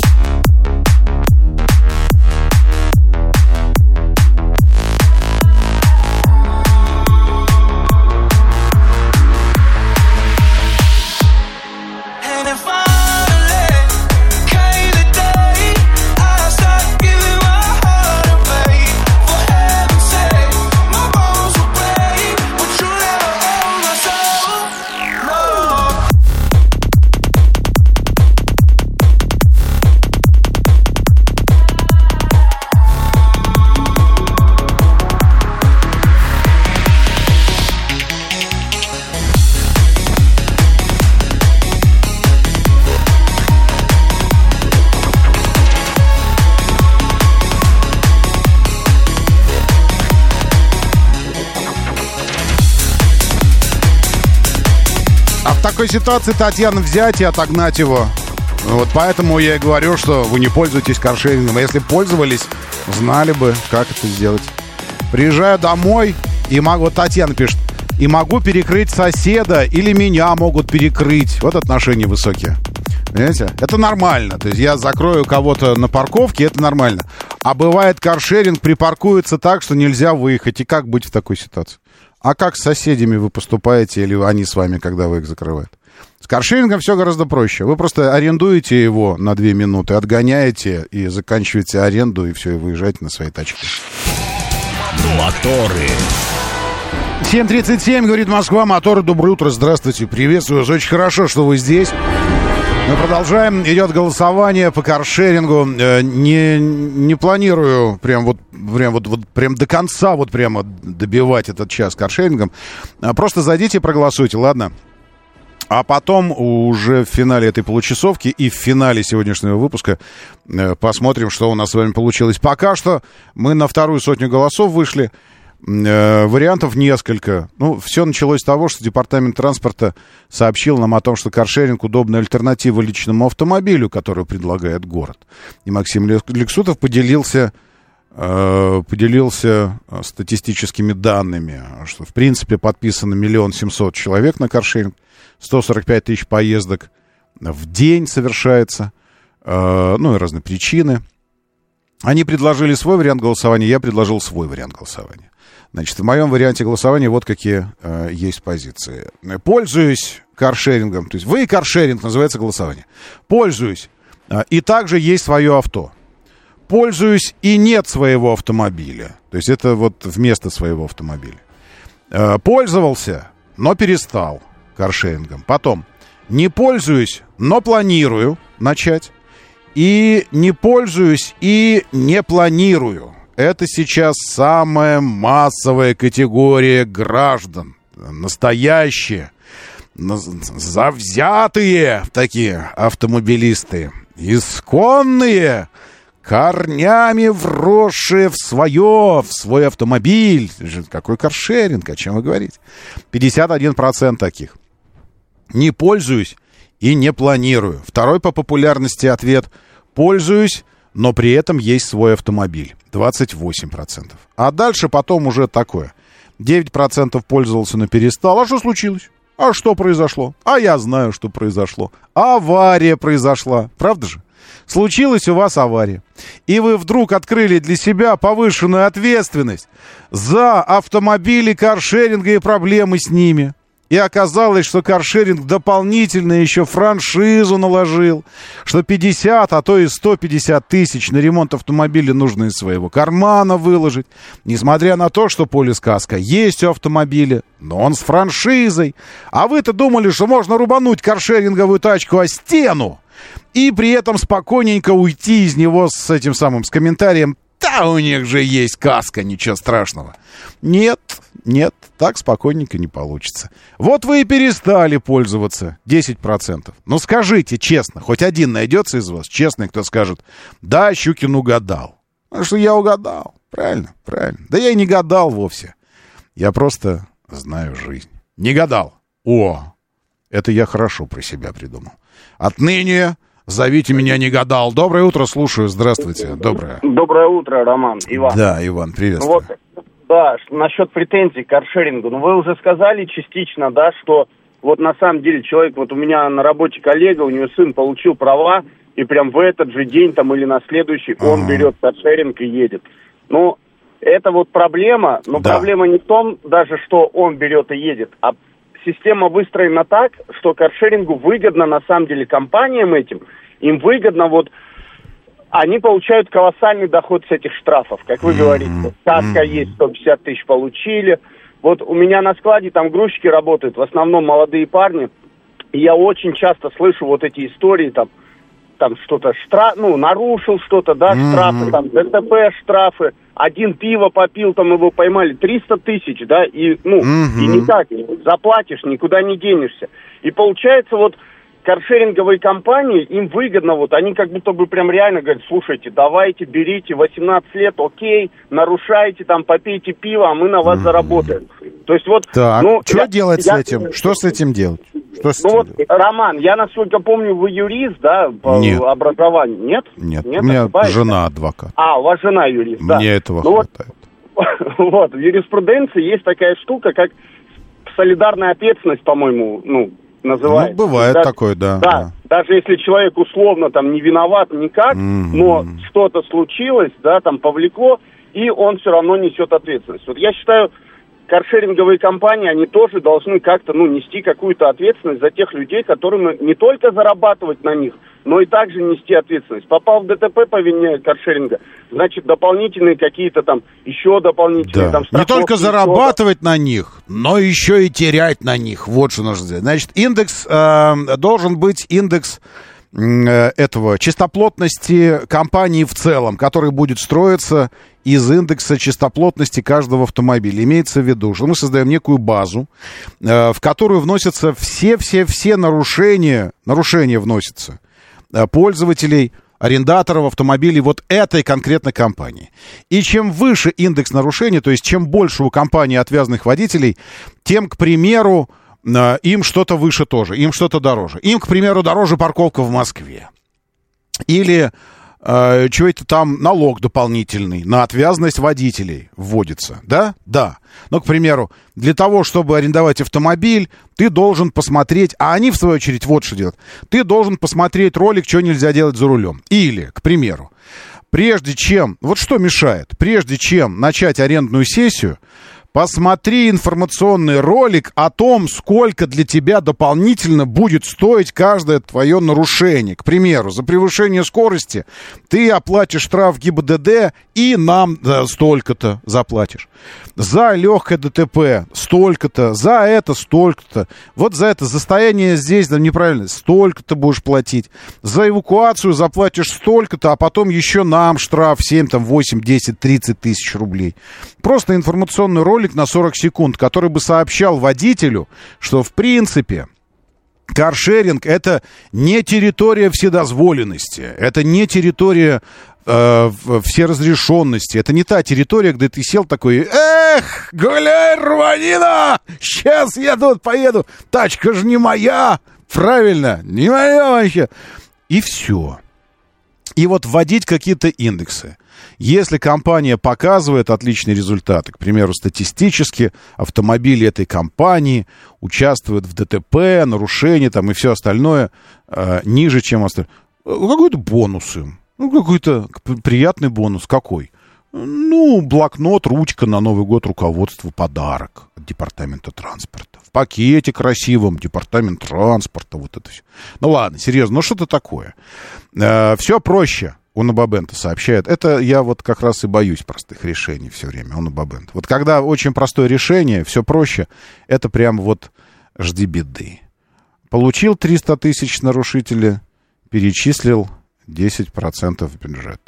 Speaker 2: В такой ситуации, Татьяна, взять и отогнать его. Вот поэтому я и говорю, что вы не пользуетесь каршерингом. А если пользовались, знали бы, как это сделать. Приезжаю домой и могу... Вот Татьяна пишет. И могу перекрыть соседа, или меня могут перекрыть. Вот отношения высокие. Понимаете? Это нормально. То есть я закрою кого-то на парковке, это нормально. А бывает, каршеринг припаркуется так, что нельзя выехать. И как быть в такой ситуации? А как с соседями вы поступаете, или они с вами, когда вы их закрываете? С каршерингом все гораздо проще. Вы просто арендуете его на две минуты, отгоняете и заканчиваете аренду, и все, и выезжаете на своей тачке.
Speaker 1: Моторы.
Speaker 2: семь тридцать семь, говорит Москва. Моторы, доброе утро, здравствуйте, приветствую вас. Очень хорошо, что вы здесь. Мы продолжаем. Идет голосование по каршерингу. Не, не планирую прям вот, прям вот, вот прям до конца вот прямо добивать этот час каршерингом. Просто зайдите и проголосуйте, ладно? А потом уже в финале этой получасовки и в финале сегодняшнего выпуска посмотрим, что у нас с вами получилось. Пока что мы на вторую сотню голосов вышли. Вариантов несколько. Ну, все началось с того, что Департамент транспорта сообщил нам о том, что каршеринг — удобная альтернатива личному автомобилю, который предлагает город. И Максим Лексутов поделился, э, поделился статистическими данными, что, в принципе, подписано миллион семьсот человек на каршеринг, сто сорок пять тысяч поездок в день совершается, э, ну, и разные причины. Они предложили свой вариант голосования, я предложил свой вариант голосования. Значит, в моем варианте голосования вот какие э, есть позиции. Пользуюсь каршерингом, то есть вы и каршеринг, называется голосование. Пользуюсь, э, и также есть свое авто. Пользуюсь и нет своего автомобиля, то есть это вот вместо своего автомобиля. Э, пользовался, но перестал каршерингом. Потом, не пользуюсь, но планирую начать. И не пользуюсь, и не планирую. Это сейчас самая массовая категория граждан. Настоящие, завзятые такие автомобилисты. Исконные, корнями вросшие в свое, в свой автомобиль. Какой каршеринг, о чем вы говорите? пятьдесят один процент таких. Не пользуюсь и не планирую. Второй по популярности ответ: пользуюсь, но при этом есть свой автомобиль. двадцать восемь процентов. А дальше потом уже такое. девять процентов пользовался, но перестал. А что случилось? А что произошло? А я знаю, что произошло. Авария произошла. Правда же? Случилась у вас авария. И вы вдруг открыли для себя повышенную ответственность за автомобили, каршеринга и проблемы с ними. И оказалось, что каршеринг дополнительно еще франшизу наложил, что пятьдесят, а то и сто пятьдесят тысяч на ремонт автомобиля нужно из своего кармана выложить. Несмотря на то, что полис-каско есть у автомобиля, но он с франшизой. А вы-то думали, что можно рубануть каршеринговую тачку о стену и при этом спокойненько уйти из него с этим самым, с комментарием: «Да у них же есть каска, ничего страшного». Нет, нет, так спокойненько не получится. Вот вы и перестали пользоваться, десять процентов. Ну скажите честно, хоть один найдется из вас, честный, кто скажет: «Да, Щукин угадал». Ну что я угадал, правильно, правильно. Да я и не гадал вовсе. Я просто знаю жизнь. Не гадал. О, это я хорошо про себя придумал. Отныне зовите меня не гадал. Доброе утро, слушаю. Здравствуйте. Доброе.
Speaker 11: Доброе утро, Роман. Иван.
Speaker 2: Да, Иван, приветствую.
Speaker 11: Вот, да, насчет претензий к каршерингу. Ну, вы уже сказали частично, да, что вот на самом деле человек, вот у меня на работе коллега, у него сын получил права, и прям в этот же день там или на следующий А-а-а. он берет каршеринг и едет. Ну, это вот проблема, но да. проблема не в том даже, что он берет и едет, а система выстроена так, что каршерингу выгодно, на самом деле, компаниям этим, им выгодно вот, они получают колоссальный доход с этих штрафов, как вы mm-hmm. говорите. Каска mm-hmm. есть, сто пятьдесят тысяч получили. Вот у меня на складе там грузчики работают, в основном молодые парни, и я очень часто слышу вот эти истории, там, там что-то штраф, ну, нарушил что-то, да, mm-hmm. штрафы, там, ДТП штрафы, один пиво попил, там его поймали, триста тысяч, да, и, ну, mm-hmm. и никак, заплатишь, никуда не денешься. И получается вот каршеринговые компании, им выгодно, вот, они как будто бы прям реально говорят: слушайте, давайте, берите, восемнадцать лет, окей, нарушайте, там, попейте пиво, а мы на вас mm-hmm. заработаем. То есть вот...
Speaker 2: Так,
Speaker 11: ну,
Speaker 2: что
Speaker 11: я,
Speaker 2: делать
Speaker 11: я,
Speaker 2: с этим? Что с этим делать? Что с
Speaker 11: ну
Speaker 2: этим
Speaker 11: вот,
Speaker 2: делать?
Speaker 11: Роман, я, насколько помню, вы юрист, да, по
Speaker 2: Нет.
Speaker 11: образованию? Нет?
Speaker 2: Нет,
Speaker 11: Нет,
Speaker 2: у меня
Speaker 11: ошибаюсь?
Speaker 2: жена адвокат.
Speaker 11: А, у вас жена юрист, да.
Speaker 2: Мне этого
Speaker 11: ну,
Speaker 2: хватает.
Speaker 11: Вот, вот, в юриспруденции есть такая штука, как солидарная ответственность, по-моему, ну, называется.
Speaker 2: Ну, бывает
Speaker 11: да,
Speaker 2: такое, да,
Speaker 11: да.
Speaker 2: да.
Speaker 11: Даже если человек условно там не виноват никак, mm-hmm. но что-то случилось, да, там повлекло, и он все равно несет ответственность. Вот я считаю, каршеринговые компании, они тоже должны как-то, ну, нести какую-то ответственность за тех людей, которым не только зарабатывать на них, но и также нести ответственность. Попал в ДТП по вине каршеринга, значит, дополнительные какие-то там, еще дополнительные
Speaker 2: да.
Speaker 11: там страховки.
Speaker 2: Не только зарабатывать на них, но еще и терять на них. Вот что нужно сделать. Значит, индекс, э, должен быть индекс этого чистоплотности компании в целом, который будет строиться из индекса чистоплотности каждого автомобиля. Имеется в виду, что мы создаем некую базу, в которую вносятся все-все-все нарушения, нарушения вносятся пользователей, арендаторов автомобилей вот этой конкретной компании. И чем выше индекс нарушений, то есть чем больше у компании отвязанных водителей, тем, к примеру, им что-то выше тоже, им что-то дороже. Им, к примеру, дороже парковка в Москве. Или э, чего-то там налог дополнительный на отвязанность водителей вводится. Да? Да. Но, к примеру, для того, чтобы арендовать автомобиль, ты должен посмотреть, а они, в свою очередь, вот что делают. Ты должен посмотреть ролик, что нельзя делать за рулем. Или, к примеру, прежде чем... Вот что мешает? Прежде чем начать арендную сессию, посмотри информационный ролик о том, сколько для тебя дополнительно будет стоить каждое твое нарушение. К примеру, за превышение скорости ты оплатишь штраф ГИБДД и нам да, столько-то заплатишь. За легкое ДТП столько-то, за это столько-то. Вот за это состояние здесь да, неправильно, столько-то будешь платить. За эвакуацию заплатишь столько-то, а потом еще нам штраф семь, там, восемь, десять, тридцать тысяч рублей. Просто информационный ролик на сорок секунд, который бы сообщал водителю, что в принципе каршеринг — это не территория вседозволенности, это не территория э, всеразрешенности, это не та территория, где ты сел такой: эх, гуляй, рванина, сейчас я тут поеду, тачка же не моя, правильно, не моя вообще. И все. И вот вводить какие-то индексы. Если компания показывает отличные результаты, к примеру, статистически автомобили этой компании участвуют в ДТП, нарушении там и все остальное э, ниже, чем остальное, какой-то бонус им. Ну, какой-то приятный бонус. Какой? Ну, блокнот, ручка на Новый год руководству, подарок от департамента транспорта. В пакете красивом департамент транспорта, вот это все. Ну ладно, серьезно, ну что-то такое. Э, все проще. Уна Бабента сообщает. Это я вот как раз и боюсь простых решений все время. Уна Бабента. Вот когда очень простое решение, все проще, это прям вот жди беды. Получил триста тысяч нарушителей, перечислил десять процентов бюджет.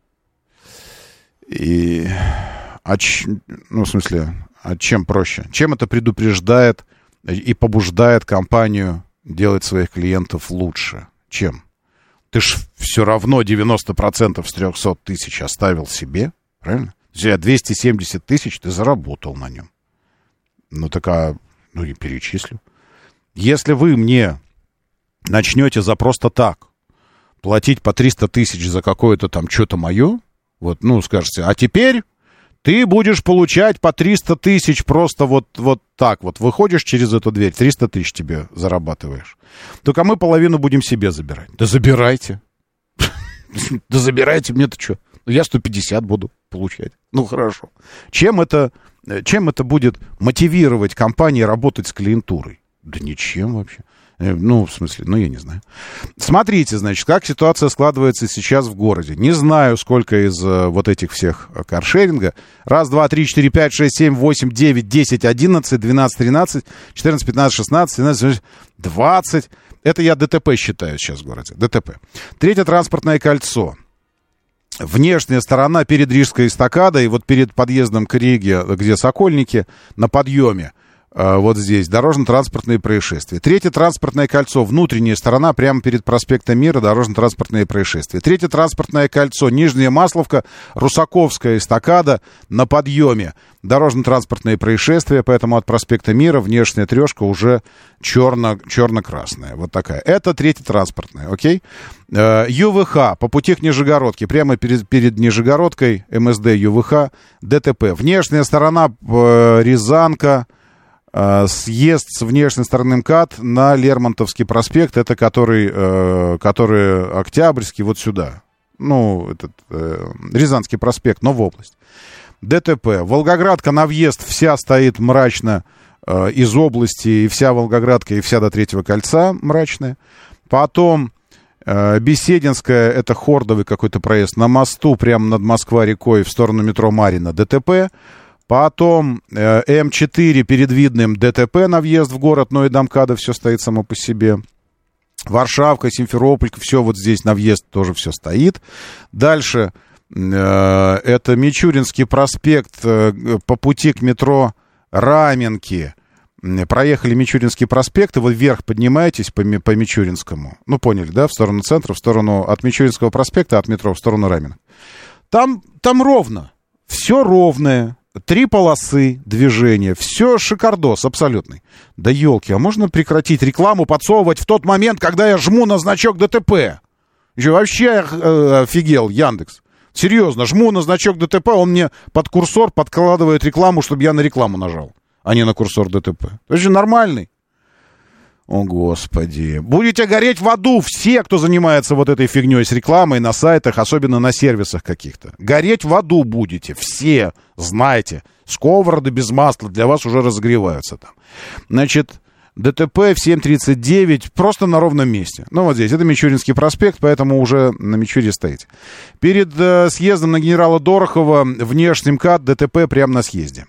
Speaker 2: И, а ч, ну, в смысле, а чем проще? Чем это предупреждает и побуждает компанию делать своих клиентов лучше? Чем? Ты ж все равно девяносто процентов с трехсот тысяч оставил себе, правильно? То есть двести семьдесят тысяч ты заработал на нем. Ну, так а, ну, и перечислю. Если вы мне начнете за просто так платить по триста тысяч за какое-то там что-то мое, вот, ну, скажете, а теперь ты будешь получать по триста тысяч просто вот, вот так вот. Выходишь через эту дверь, триста тысяч тебе зарабатываешь. Только мы половину будем себе забирать. Да забирайте. Да забирайте, мне-то что? Я сто пятьдесят буду получать. Ну, хорошо. Чем это, чем это будет мотивировать компании работать с клиентурой? Да ничем вообще. Ну, в смысле, ну, я не знаю. Смотрите, значит, как ситуация складывается сейчас в городе. Не знаю, сколько из uh, вот этих всех uh, каршеринга. Раз, два, три, четыре, пять, шесть, семь, восемь, девять, десять, одиннадцать, двенадцать, тринадцать, четырнадцать, пятнадцать, шестнадцать, семнадцать, двадцать. Это я ДТП считаю сейчас в городе. ДТП. Третье транспортное кольцо. Внешняя сторона перед Рижской эстакадой, вот перед подъездом к Риге, где Сокольники, на подъеме. Вот здесь дорожно-транспортные происшествия. Третье транспортное кольцо, внутренняя сторона, прямо перед проспектом Мира, дорожно-транспортные происшествия. Третье транспортное кольцо, Нижняя Масловка, Русаковская эстакада на подъеме. Дорожно-транспортные происшествия, поэтому от проспекта Мира внешняя трешка уже черно, черно-красная. Вот такая. Это третье транспортное, окей? ЮВХ по пути к Нижегородке, прямо перед, перед Нижегородкой, МСД ЮВХ, ДТП. Внешняя сторона, Рязанка, съезд с внешней стороны МКАД на Лермонтовский проспект, это который, э, который Октябрьский, вот сюда. Ну, этот э, Рязанский проспект, но в область. ДТП. Волгоградка на въезд вся стоит мрачно э, из области, и вся Волгоградка, и вся до Третьего кольца мрачная. Потом э, Бесединская, это Хордовый какой-то проезд, на мосту прямо над Москва-рекой в сторону метро Марина, ДТП. Потом э, М четыре перед Видным, ДТП на въезд в город, но и до МКАДа все стоит само по себе. Варшавка, Симферополька, все вот здесь на въезд тоже все стоит. Дальше э, это Мичуринский проспект э, по пути к метро Раменки. Проехали Мичуринский проспект, и вот вверх поднимаетесь по, по Мичуринскому. Ну, поняли, да? В сторону центра, в сторону от Мичуринского проспекта, от метро в сторону Раменок. Там, там ровно. Все ровное. Три полосы движения. Все шикардос абсолютный. Да елки, а можно прекратить рекламу подсовывать в тот момент, когда я жму на значок ДТП? Еще вообще э, офигел Яндекс. Серьезно, жму на значок ДТП, он мне под курсор подкладывает рекламу, чтобы я на рекламу нажал, а не на курсор ДТП. Это же нормальный. О, Господи. Будете гореть в аду все, кто занимается вот этой фигней с рекламой на сайтах, особенно на сервисах каких-то. Гореть в аду будете все, знайте. Сковороды без масла для вас уже разогреваются там. Значит, ДТП в семь тридцать девять просто на ровном месте. Ну, вот здесь. Это Мичуринский проспект, поэтому уже на Мичуре стоите. Перед э, съездом на генерала Дорохова внешний МКАД, ДТП прямо на съезде.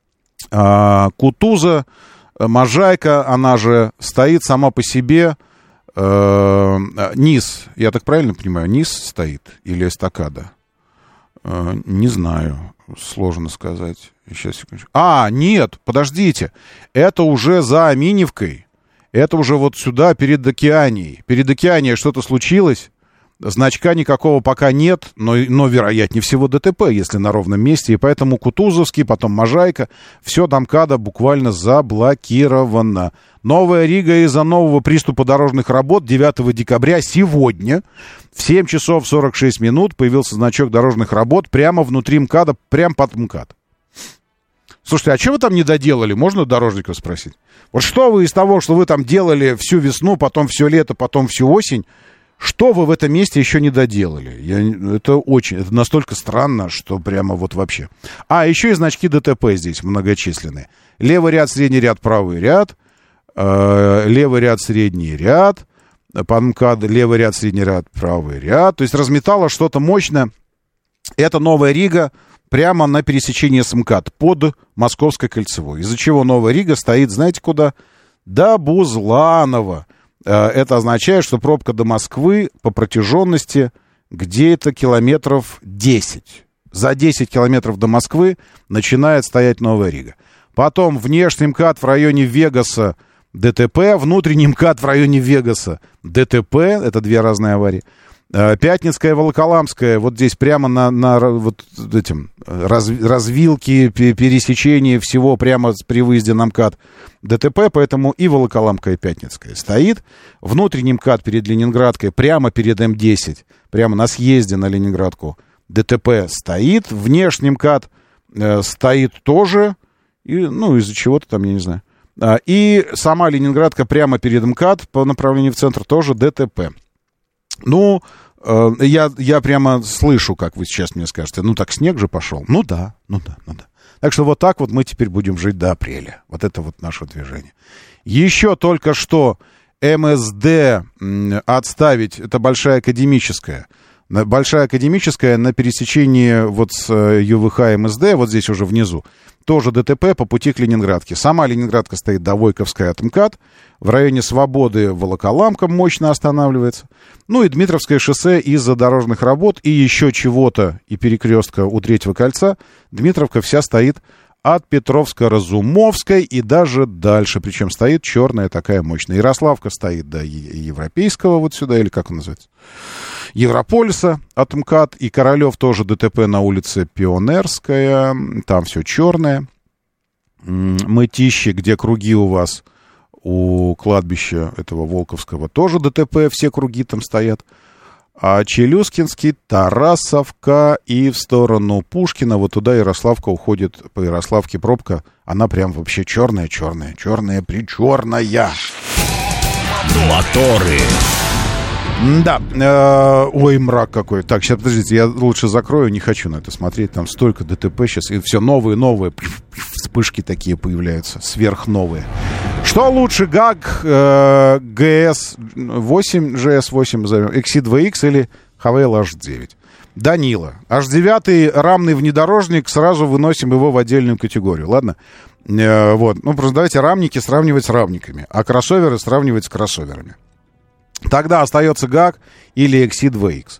Speaker 2: А, Кутуза, Можайка, она же стоит сама по себе, э, низ, я так правильно понимаю, низ стоит или эстакада? Э, не знаю, сложно сказать. Сейчас, секундочку. А, нет, подождите, это уже за Аминевкой, это уже вот сюда, перед Океанией. Перед Океанией что-то случилось, значка никакого пока нет, но, но вероятнее всего ДТП, если на ровном месте, и поэтому Кутузовский, потом Можайка, все до МКАДа буквально заблокировано. Новая Рига из-за нового приступа дорожных работ девятого декабря сегодня в семь часов сорок шесть минут появился значок дорожных работ прямо внутри МКАДа, прямо под МКАД. Слушайте, а что вы там не доделали? Можно дорожников спросить? Вот что вы из того, что вы там делали всю весну, потом все лето, потом всю осень, Что вы в этом месте еще не доделали? Я, это очень, это настолько странно, что прямо вот вообще. А, еще и значки ДТП здесь многочисленные. Левый ряд, средний ряд, правый ряд. Э, левый ряд, средний ряд. По МКАД левый ряд, средний ряд, правый ряд. То есть разметало что-то мощное. Это Новая Рига прямо на пересечении с МКАД под Московской кольцевой. Из-за чего Новая Рига стоит, знаете, куда? До Бузланова. Это означает, что пробка до Москвы по протяженности где-то километров десять. За десять километров до Москвы начинает стоять Новая Рига. Потом внешний МКАД в районе Вегаса ДТП, внутренний МКАД в районе Вегаса ДТП, это две разные аварии. Пятницкая, Волоколамская, вот здесь прямо на, на вот этим раз, развилке, пересечении всего прямо при выезде на МКАД ДТП, поэтому и Волоколамка, и Пятницкая стоит. Внутренний МКАД перед Ленинградкой, прямо перед М десять, прямо на съезде на Ленинградку ДТП стоит. Внешний МКАД э, стоит тоже, и, ну, из-за чего-то там, я не знаю. А, и сама Ленинградка прямо перед МКАД по направлению в центр тоже ДТП. Ну, э, я, я прямо слышу, как вы сейчас мне скажете, ну так снег же пошел. Ну да, ну да, ну да. Так что вот так вот мы теперь будем жить до апреля. Вот это вот наше движение. Еще только что эм эс дэ отставить, это Большая Академическая. Большая Академическая на пересечении вот с ю вэ ха эм эс дэ, вот здесь уже внизу, тоже ДТП по пути к Ленинградке. Сама Ленинградка стоит до Войковской от МКАД. В районе Свободы Волоколамка мощно останавливается. Ну и Дмитровское шоссе из-за дорожных работ и еще чего-то, и перекрестка у Третьего кольца. Дмитровка вся стоит от Петровско-Разумовской и даже дальше. Причем стоит черная такая мощная. Ярославка стоит до Европейского вот сюда, или как он называется? Европолиса от МКАД. И Королев тоже ДТП на улице Пионерская. Там все черное. Мытищи, где круги у вас у кладбища этого Волковского, тоже ДТП, все круги там стоят. А Челюскинский, Тарасовка и в сторону Пушкина, вот туда Ярославка уходит, по Ярославке пробка, она прям вообще черная, черная, черная, причерная.
Speaker 1: Моторы.
Speaker 2: Да, э, ой, мрак какой. Так, сейчас, подождите, я лучше закрою, не хочу на это смотреть, там столько ДТП сейчас, и все новые, новые, вспышки такие появляются, сверхновые. Что лучше, ГАГ, э, джи эс восемь, джи эс восемь, икс си два икс или Хавейл эйч девять? Данила, эйч девять рамный внедорожник, сразу выносим его в отдельную категорию, ладно? Э, вот, ну, просто давайте рамники сравнивать с рамниками, а кроссоверы сравнивать с кроссоверами. Тогда остается ГАГ или икс си два икс.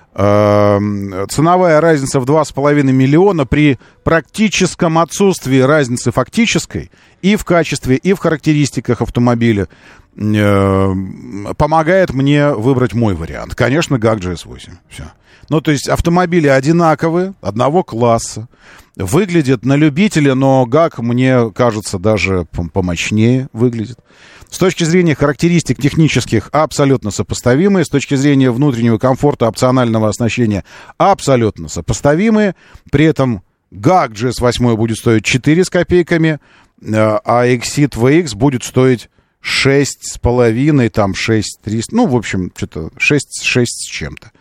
Speaker 2: Э, ценовая разница в два с половиной миллиона при практическом отсутствии разницы фактической и в качестве, и в характеристиках автомобиля э, помогает мне выбрать мой вариант. Конечно, ГАГ джи эс восемь. Все. Ну, то есть автомобили одинаковые, одного класса, выглядят на любителя, но ГАГ, мне кажется, даже помощнее выглядит. С точки зрения характеристик технических абсолютно сопоставимые, с точки зрения внутреннего комфорта, опционального оснащения абсолютно сопоставимые. При этом ГАГ джи эс восемь будет стоить четыре с копейками, а икс си два икс будет стоить шесть с половиной, там шесть триста, ну, в общем, что-то шесть, шесть с чем-то.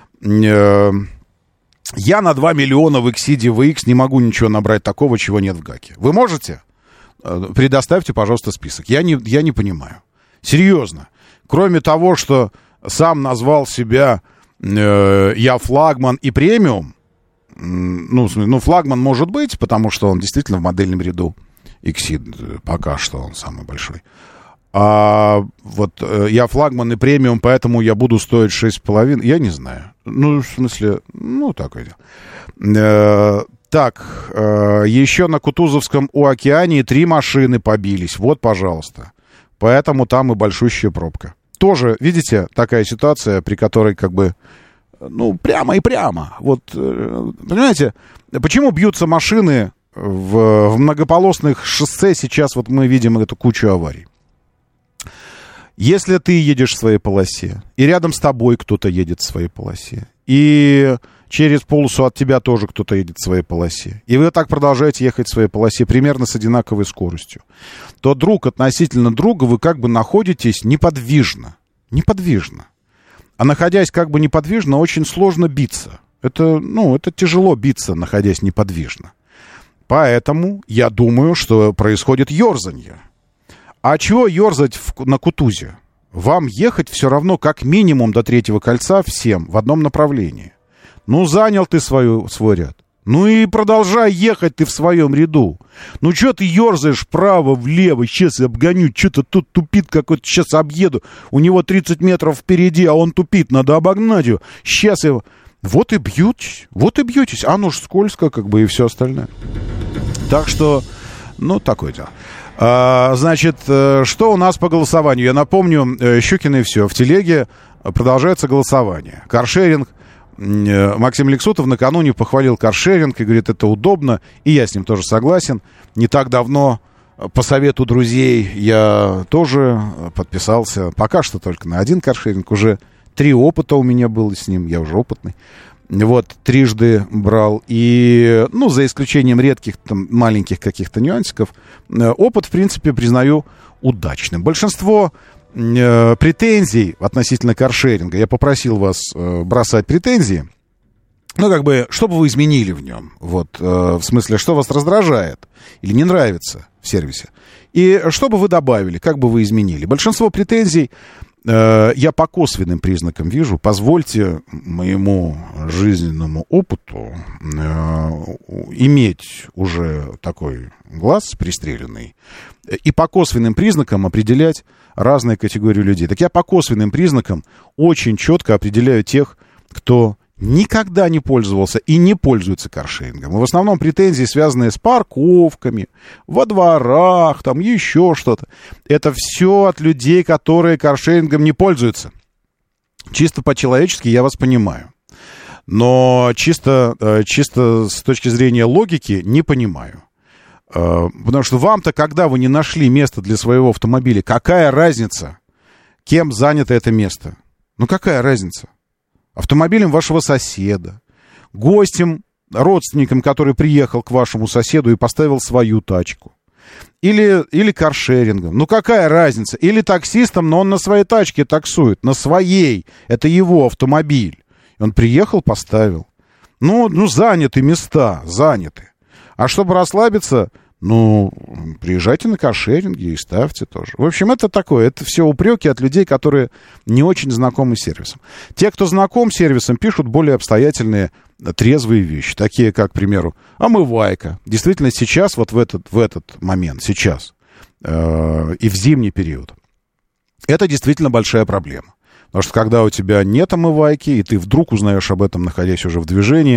Speaker 2: Я на два миллиона в икс си два икс не могу ничего набрать такого, чего нет в ГАГе. Вы можете? Предоставьте, пожалуйста, список. Я не, я не понимаю. Серьезно. Кроме того, что сам назвал себя э, я флагман и премиум, ну, ну, флагман может быть, потому что он действительно в модельном ряду икс си пока что он самый большой. А вот э, я флагман и премиум, поэтому я буду стоить шесть с половиной. Я не знаю. Ну, в смысле, ну, такое дело. Э, так, э, еще на Кутузовском у Океании три машины побились. Вот, пожалуйста. Поэтому там и большущая пробка. Тоже, видите, такая ситуация, при которой как бы, ну, прямо и прямо. Вот, э, понимаете, почему бьются машины в, в многополосных шоссе? Сейчас вот мы видим эту кучу аварий. Если ты едешь в своей полосе, и рядом с тобой кто-то едет в своей полосе, и через полосу от тебя тоже кто-то едет в своей полосе, и вы так продолжаете ехать в своей полосе примерно с одинаковой скоростью, то друг относительно друга вы как бы находитесь неподвижно. Неподвижно. а находясь как бы неподвижно, очень сложно биться. Это, ну, это тяжело биться, находясь неподвижно. Поэтому я думаю, что происходит ерзанье. А чего ерзать в, на Кутузе? Вам ехать все равно как минимум до третьего кольца всем в одном направлении. Ну, занял ты свою, свой ряд. Ну и продолжай ехать ты в своем ряду. Ну, что ты ерзаешь вправо-влево, сейчас обгоню, что-то тут тупит какой-то, сейчас объеду. У него тридцать метров впереди, а он тупит, надо обогнать его. Сейчас его... Вот и бьетесь, вот и бьетесь. Оно ж скользко, как бы, и все остальное. Так что, ну, такое дело. А, значит, что у нас по голосованию? Я напомню, Щукин и все. В телеге продолжается голосование. Каршеринг. Максим Лексутов накануне похвалил каршеринг и говорит, это удобно. И я с ним тоже согласен. Не так давно, по совету друзей, я тоже подписался. Пока что только на один каршеринг. Уже три опыта у меня было с ним. Я уже опытный. Вот, трижды брал. И, ну, за исключением редких там маленьких каких-то нюансиков, опыт, в принципе, признаю удачным. Большинство э, претензий относительно каршеринга, я попросил вас э, бросать претензии, ну, как бы, что бы вы изменили в нем, вот, э, в смысле, что вас раздражает или не нравится в сервисе, и что бы вы добавили, как бы вы изменили. Большинство претензий э, я по косвенным признакам вижу, позвольте моему жизненному опыту э, иметь уже такой глаз пристреленный, и по косвенным признакам определять разные категории людей. Так я по косвенным признакам очень четко определяю тех, кто никогда не пользовался и не пользуется каршерингом. И в основном претензии, связанные с парковками, во дворах, там еще что-то. Это все от людей, которые каршерингом не пользуются. Чисто по-человечески я вас понимаю. Но чисто, чисто с точки зрения логики не понимаю. Потому что вам-то, когда вы не нашли место для своего автомобиля, какая разница, кем занято это место? Ну, какая разница? Автомобилем вашего соседа, гостем, родственником, который приехал к вашему соседу и поставил свою тачку. Или, или каршерингом. Ну, какая разница? Или таксистом, но он на своей тачке таксует. На своей. Это его автомобиль. Он приехал, поставил. Ну, ну, заняты места, заняты. А чтобы расслабиться, ну, приезжайте на каршеринге и ставьте тоже. В общем, это такое, это все упреки от людей, которые не очень знакомы с сервисом. Те, кто знаком с сервисом, пишут более обстоятельные, трезвые вещи, такие как, к примеру, омывайка. Действительно, сейчас, вот в этот, в этот момент, сейчас, э, и в зимний период, это действительно большая проблема. Потому что когда у тебя нет омывайки, и ты вдруг узнаешь об этом, находясь уже в движении,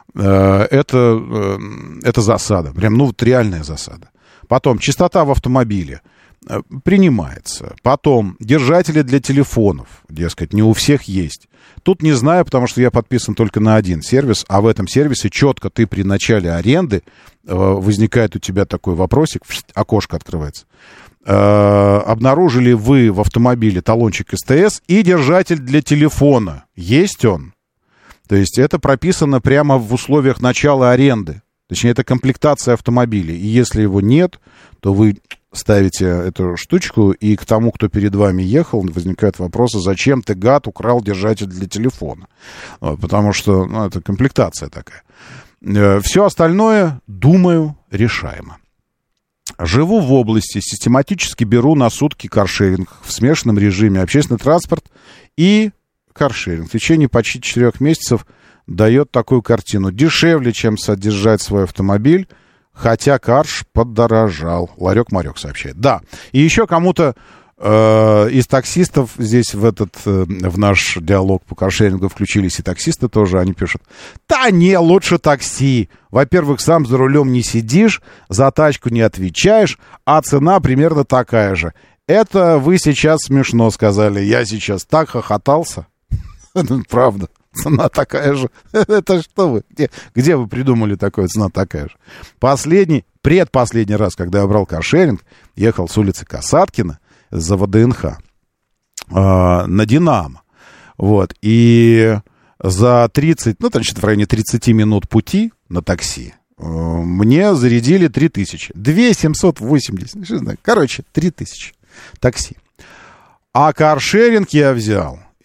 Speaker 2: Это, это засада, прям, ну, вот реальная засада. Потом, частота в автомобиле принимается. Потом, держатели для телефонов, дескать, не у всех есть. Тут не знаю, потому что я подписан только на один сервис, а в этом сервисе четко ты при начале аренды, возникает у тебя такой вопросик, окошко открывается. Обнаружили вы в автомобиле талончик СТС и держатель для телефона? Есть он? То есть это прописано прямо в условиях начала аренды. Точнее, это комплектация автомобиля. И если его нет, то вы ставите эту штучку, и к тому, кто перед вами ехал, возникают вопросы, зачем ты, гад, украл держатель для телефона. Вот, потому что, ну, это комплектация такая. Все остальное, думаю, решаемо. Живу в области, систематически беру на сутки каршеринг в смешанном режиме, общественный транспорт и каршеринг. В течение почти четырех месяцев дает такую картину. Дешевле, чем содержать свой автомобиль, хотя карш подорожал. Ларек-марек сообщает. Да. И еще кому-то э, из таксистов здесь в этот, э, в наш диалог по каршерингу включились и таксисты тоже, они пишут: да не, лучше такси. Во-первых, сам за рулем не сидишь, за тачку не отвечаешь, а цена примерно такая же. Это вы сейчас смешно сказали. Я сейчас так хохотался. Правда, цена такая же. Это что вы? Где, где вы придумали такое, цена такая же? Последний, предпоследний раз, когда я брал каршеринг, ехал с улицы Касаткина за ВДНХ э, на Динамо. Вот. И за тридцать, ну, значит, в районе тридцать минут пути на такси э, мне зарядили три тысячи. две тысячи семьсот восемьдесят. Что знаю. Короче, три тысячи такси. А каршеринг я взял.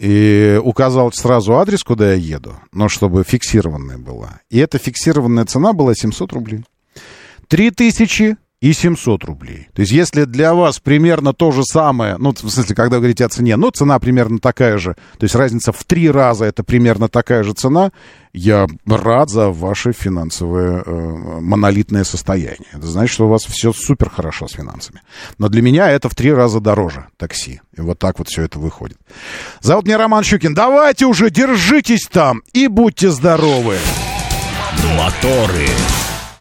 Speaker 2: и указал сразу адрес, куда я еду, но чтобы фиксированная была. И эта фиксированная цена была семьсот рублей. три тысячи и семьсот рублей. То есть, если для вас примерно то же самое, ну, в смысле, когда вы говорите о цене, ну, цена примерно такая же, то есть разница в три раза это примерно такая же цена, я рад за ваше финансовое э, монолитное состояние. Это значит, что у вас все супер хорошо с финансами. Но для меня это в три раза дороже такси. И вот так вот все это выходит. Зовут меня Роман Щукин. Давайте уже, держитесь там и будьте здоровы.
Speaker 1: Моторы.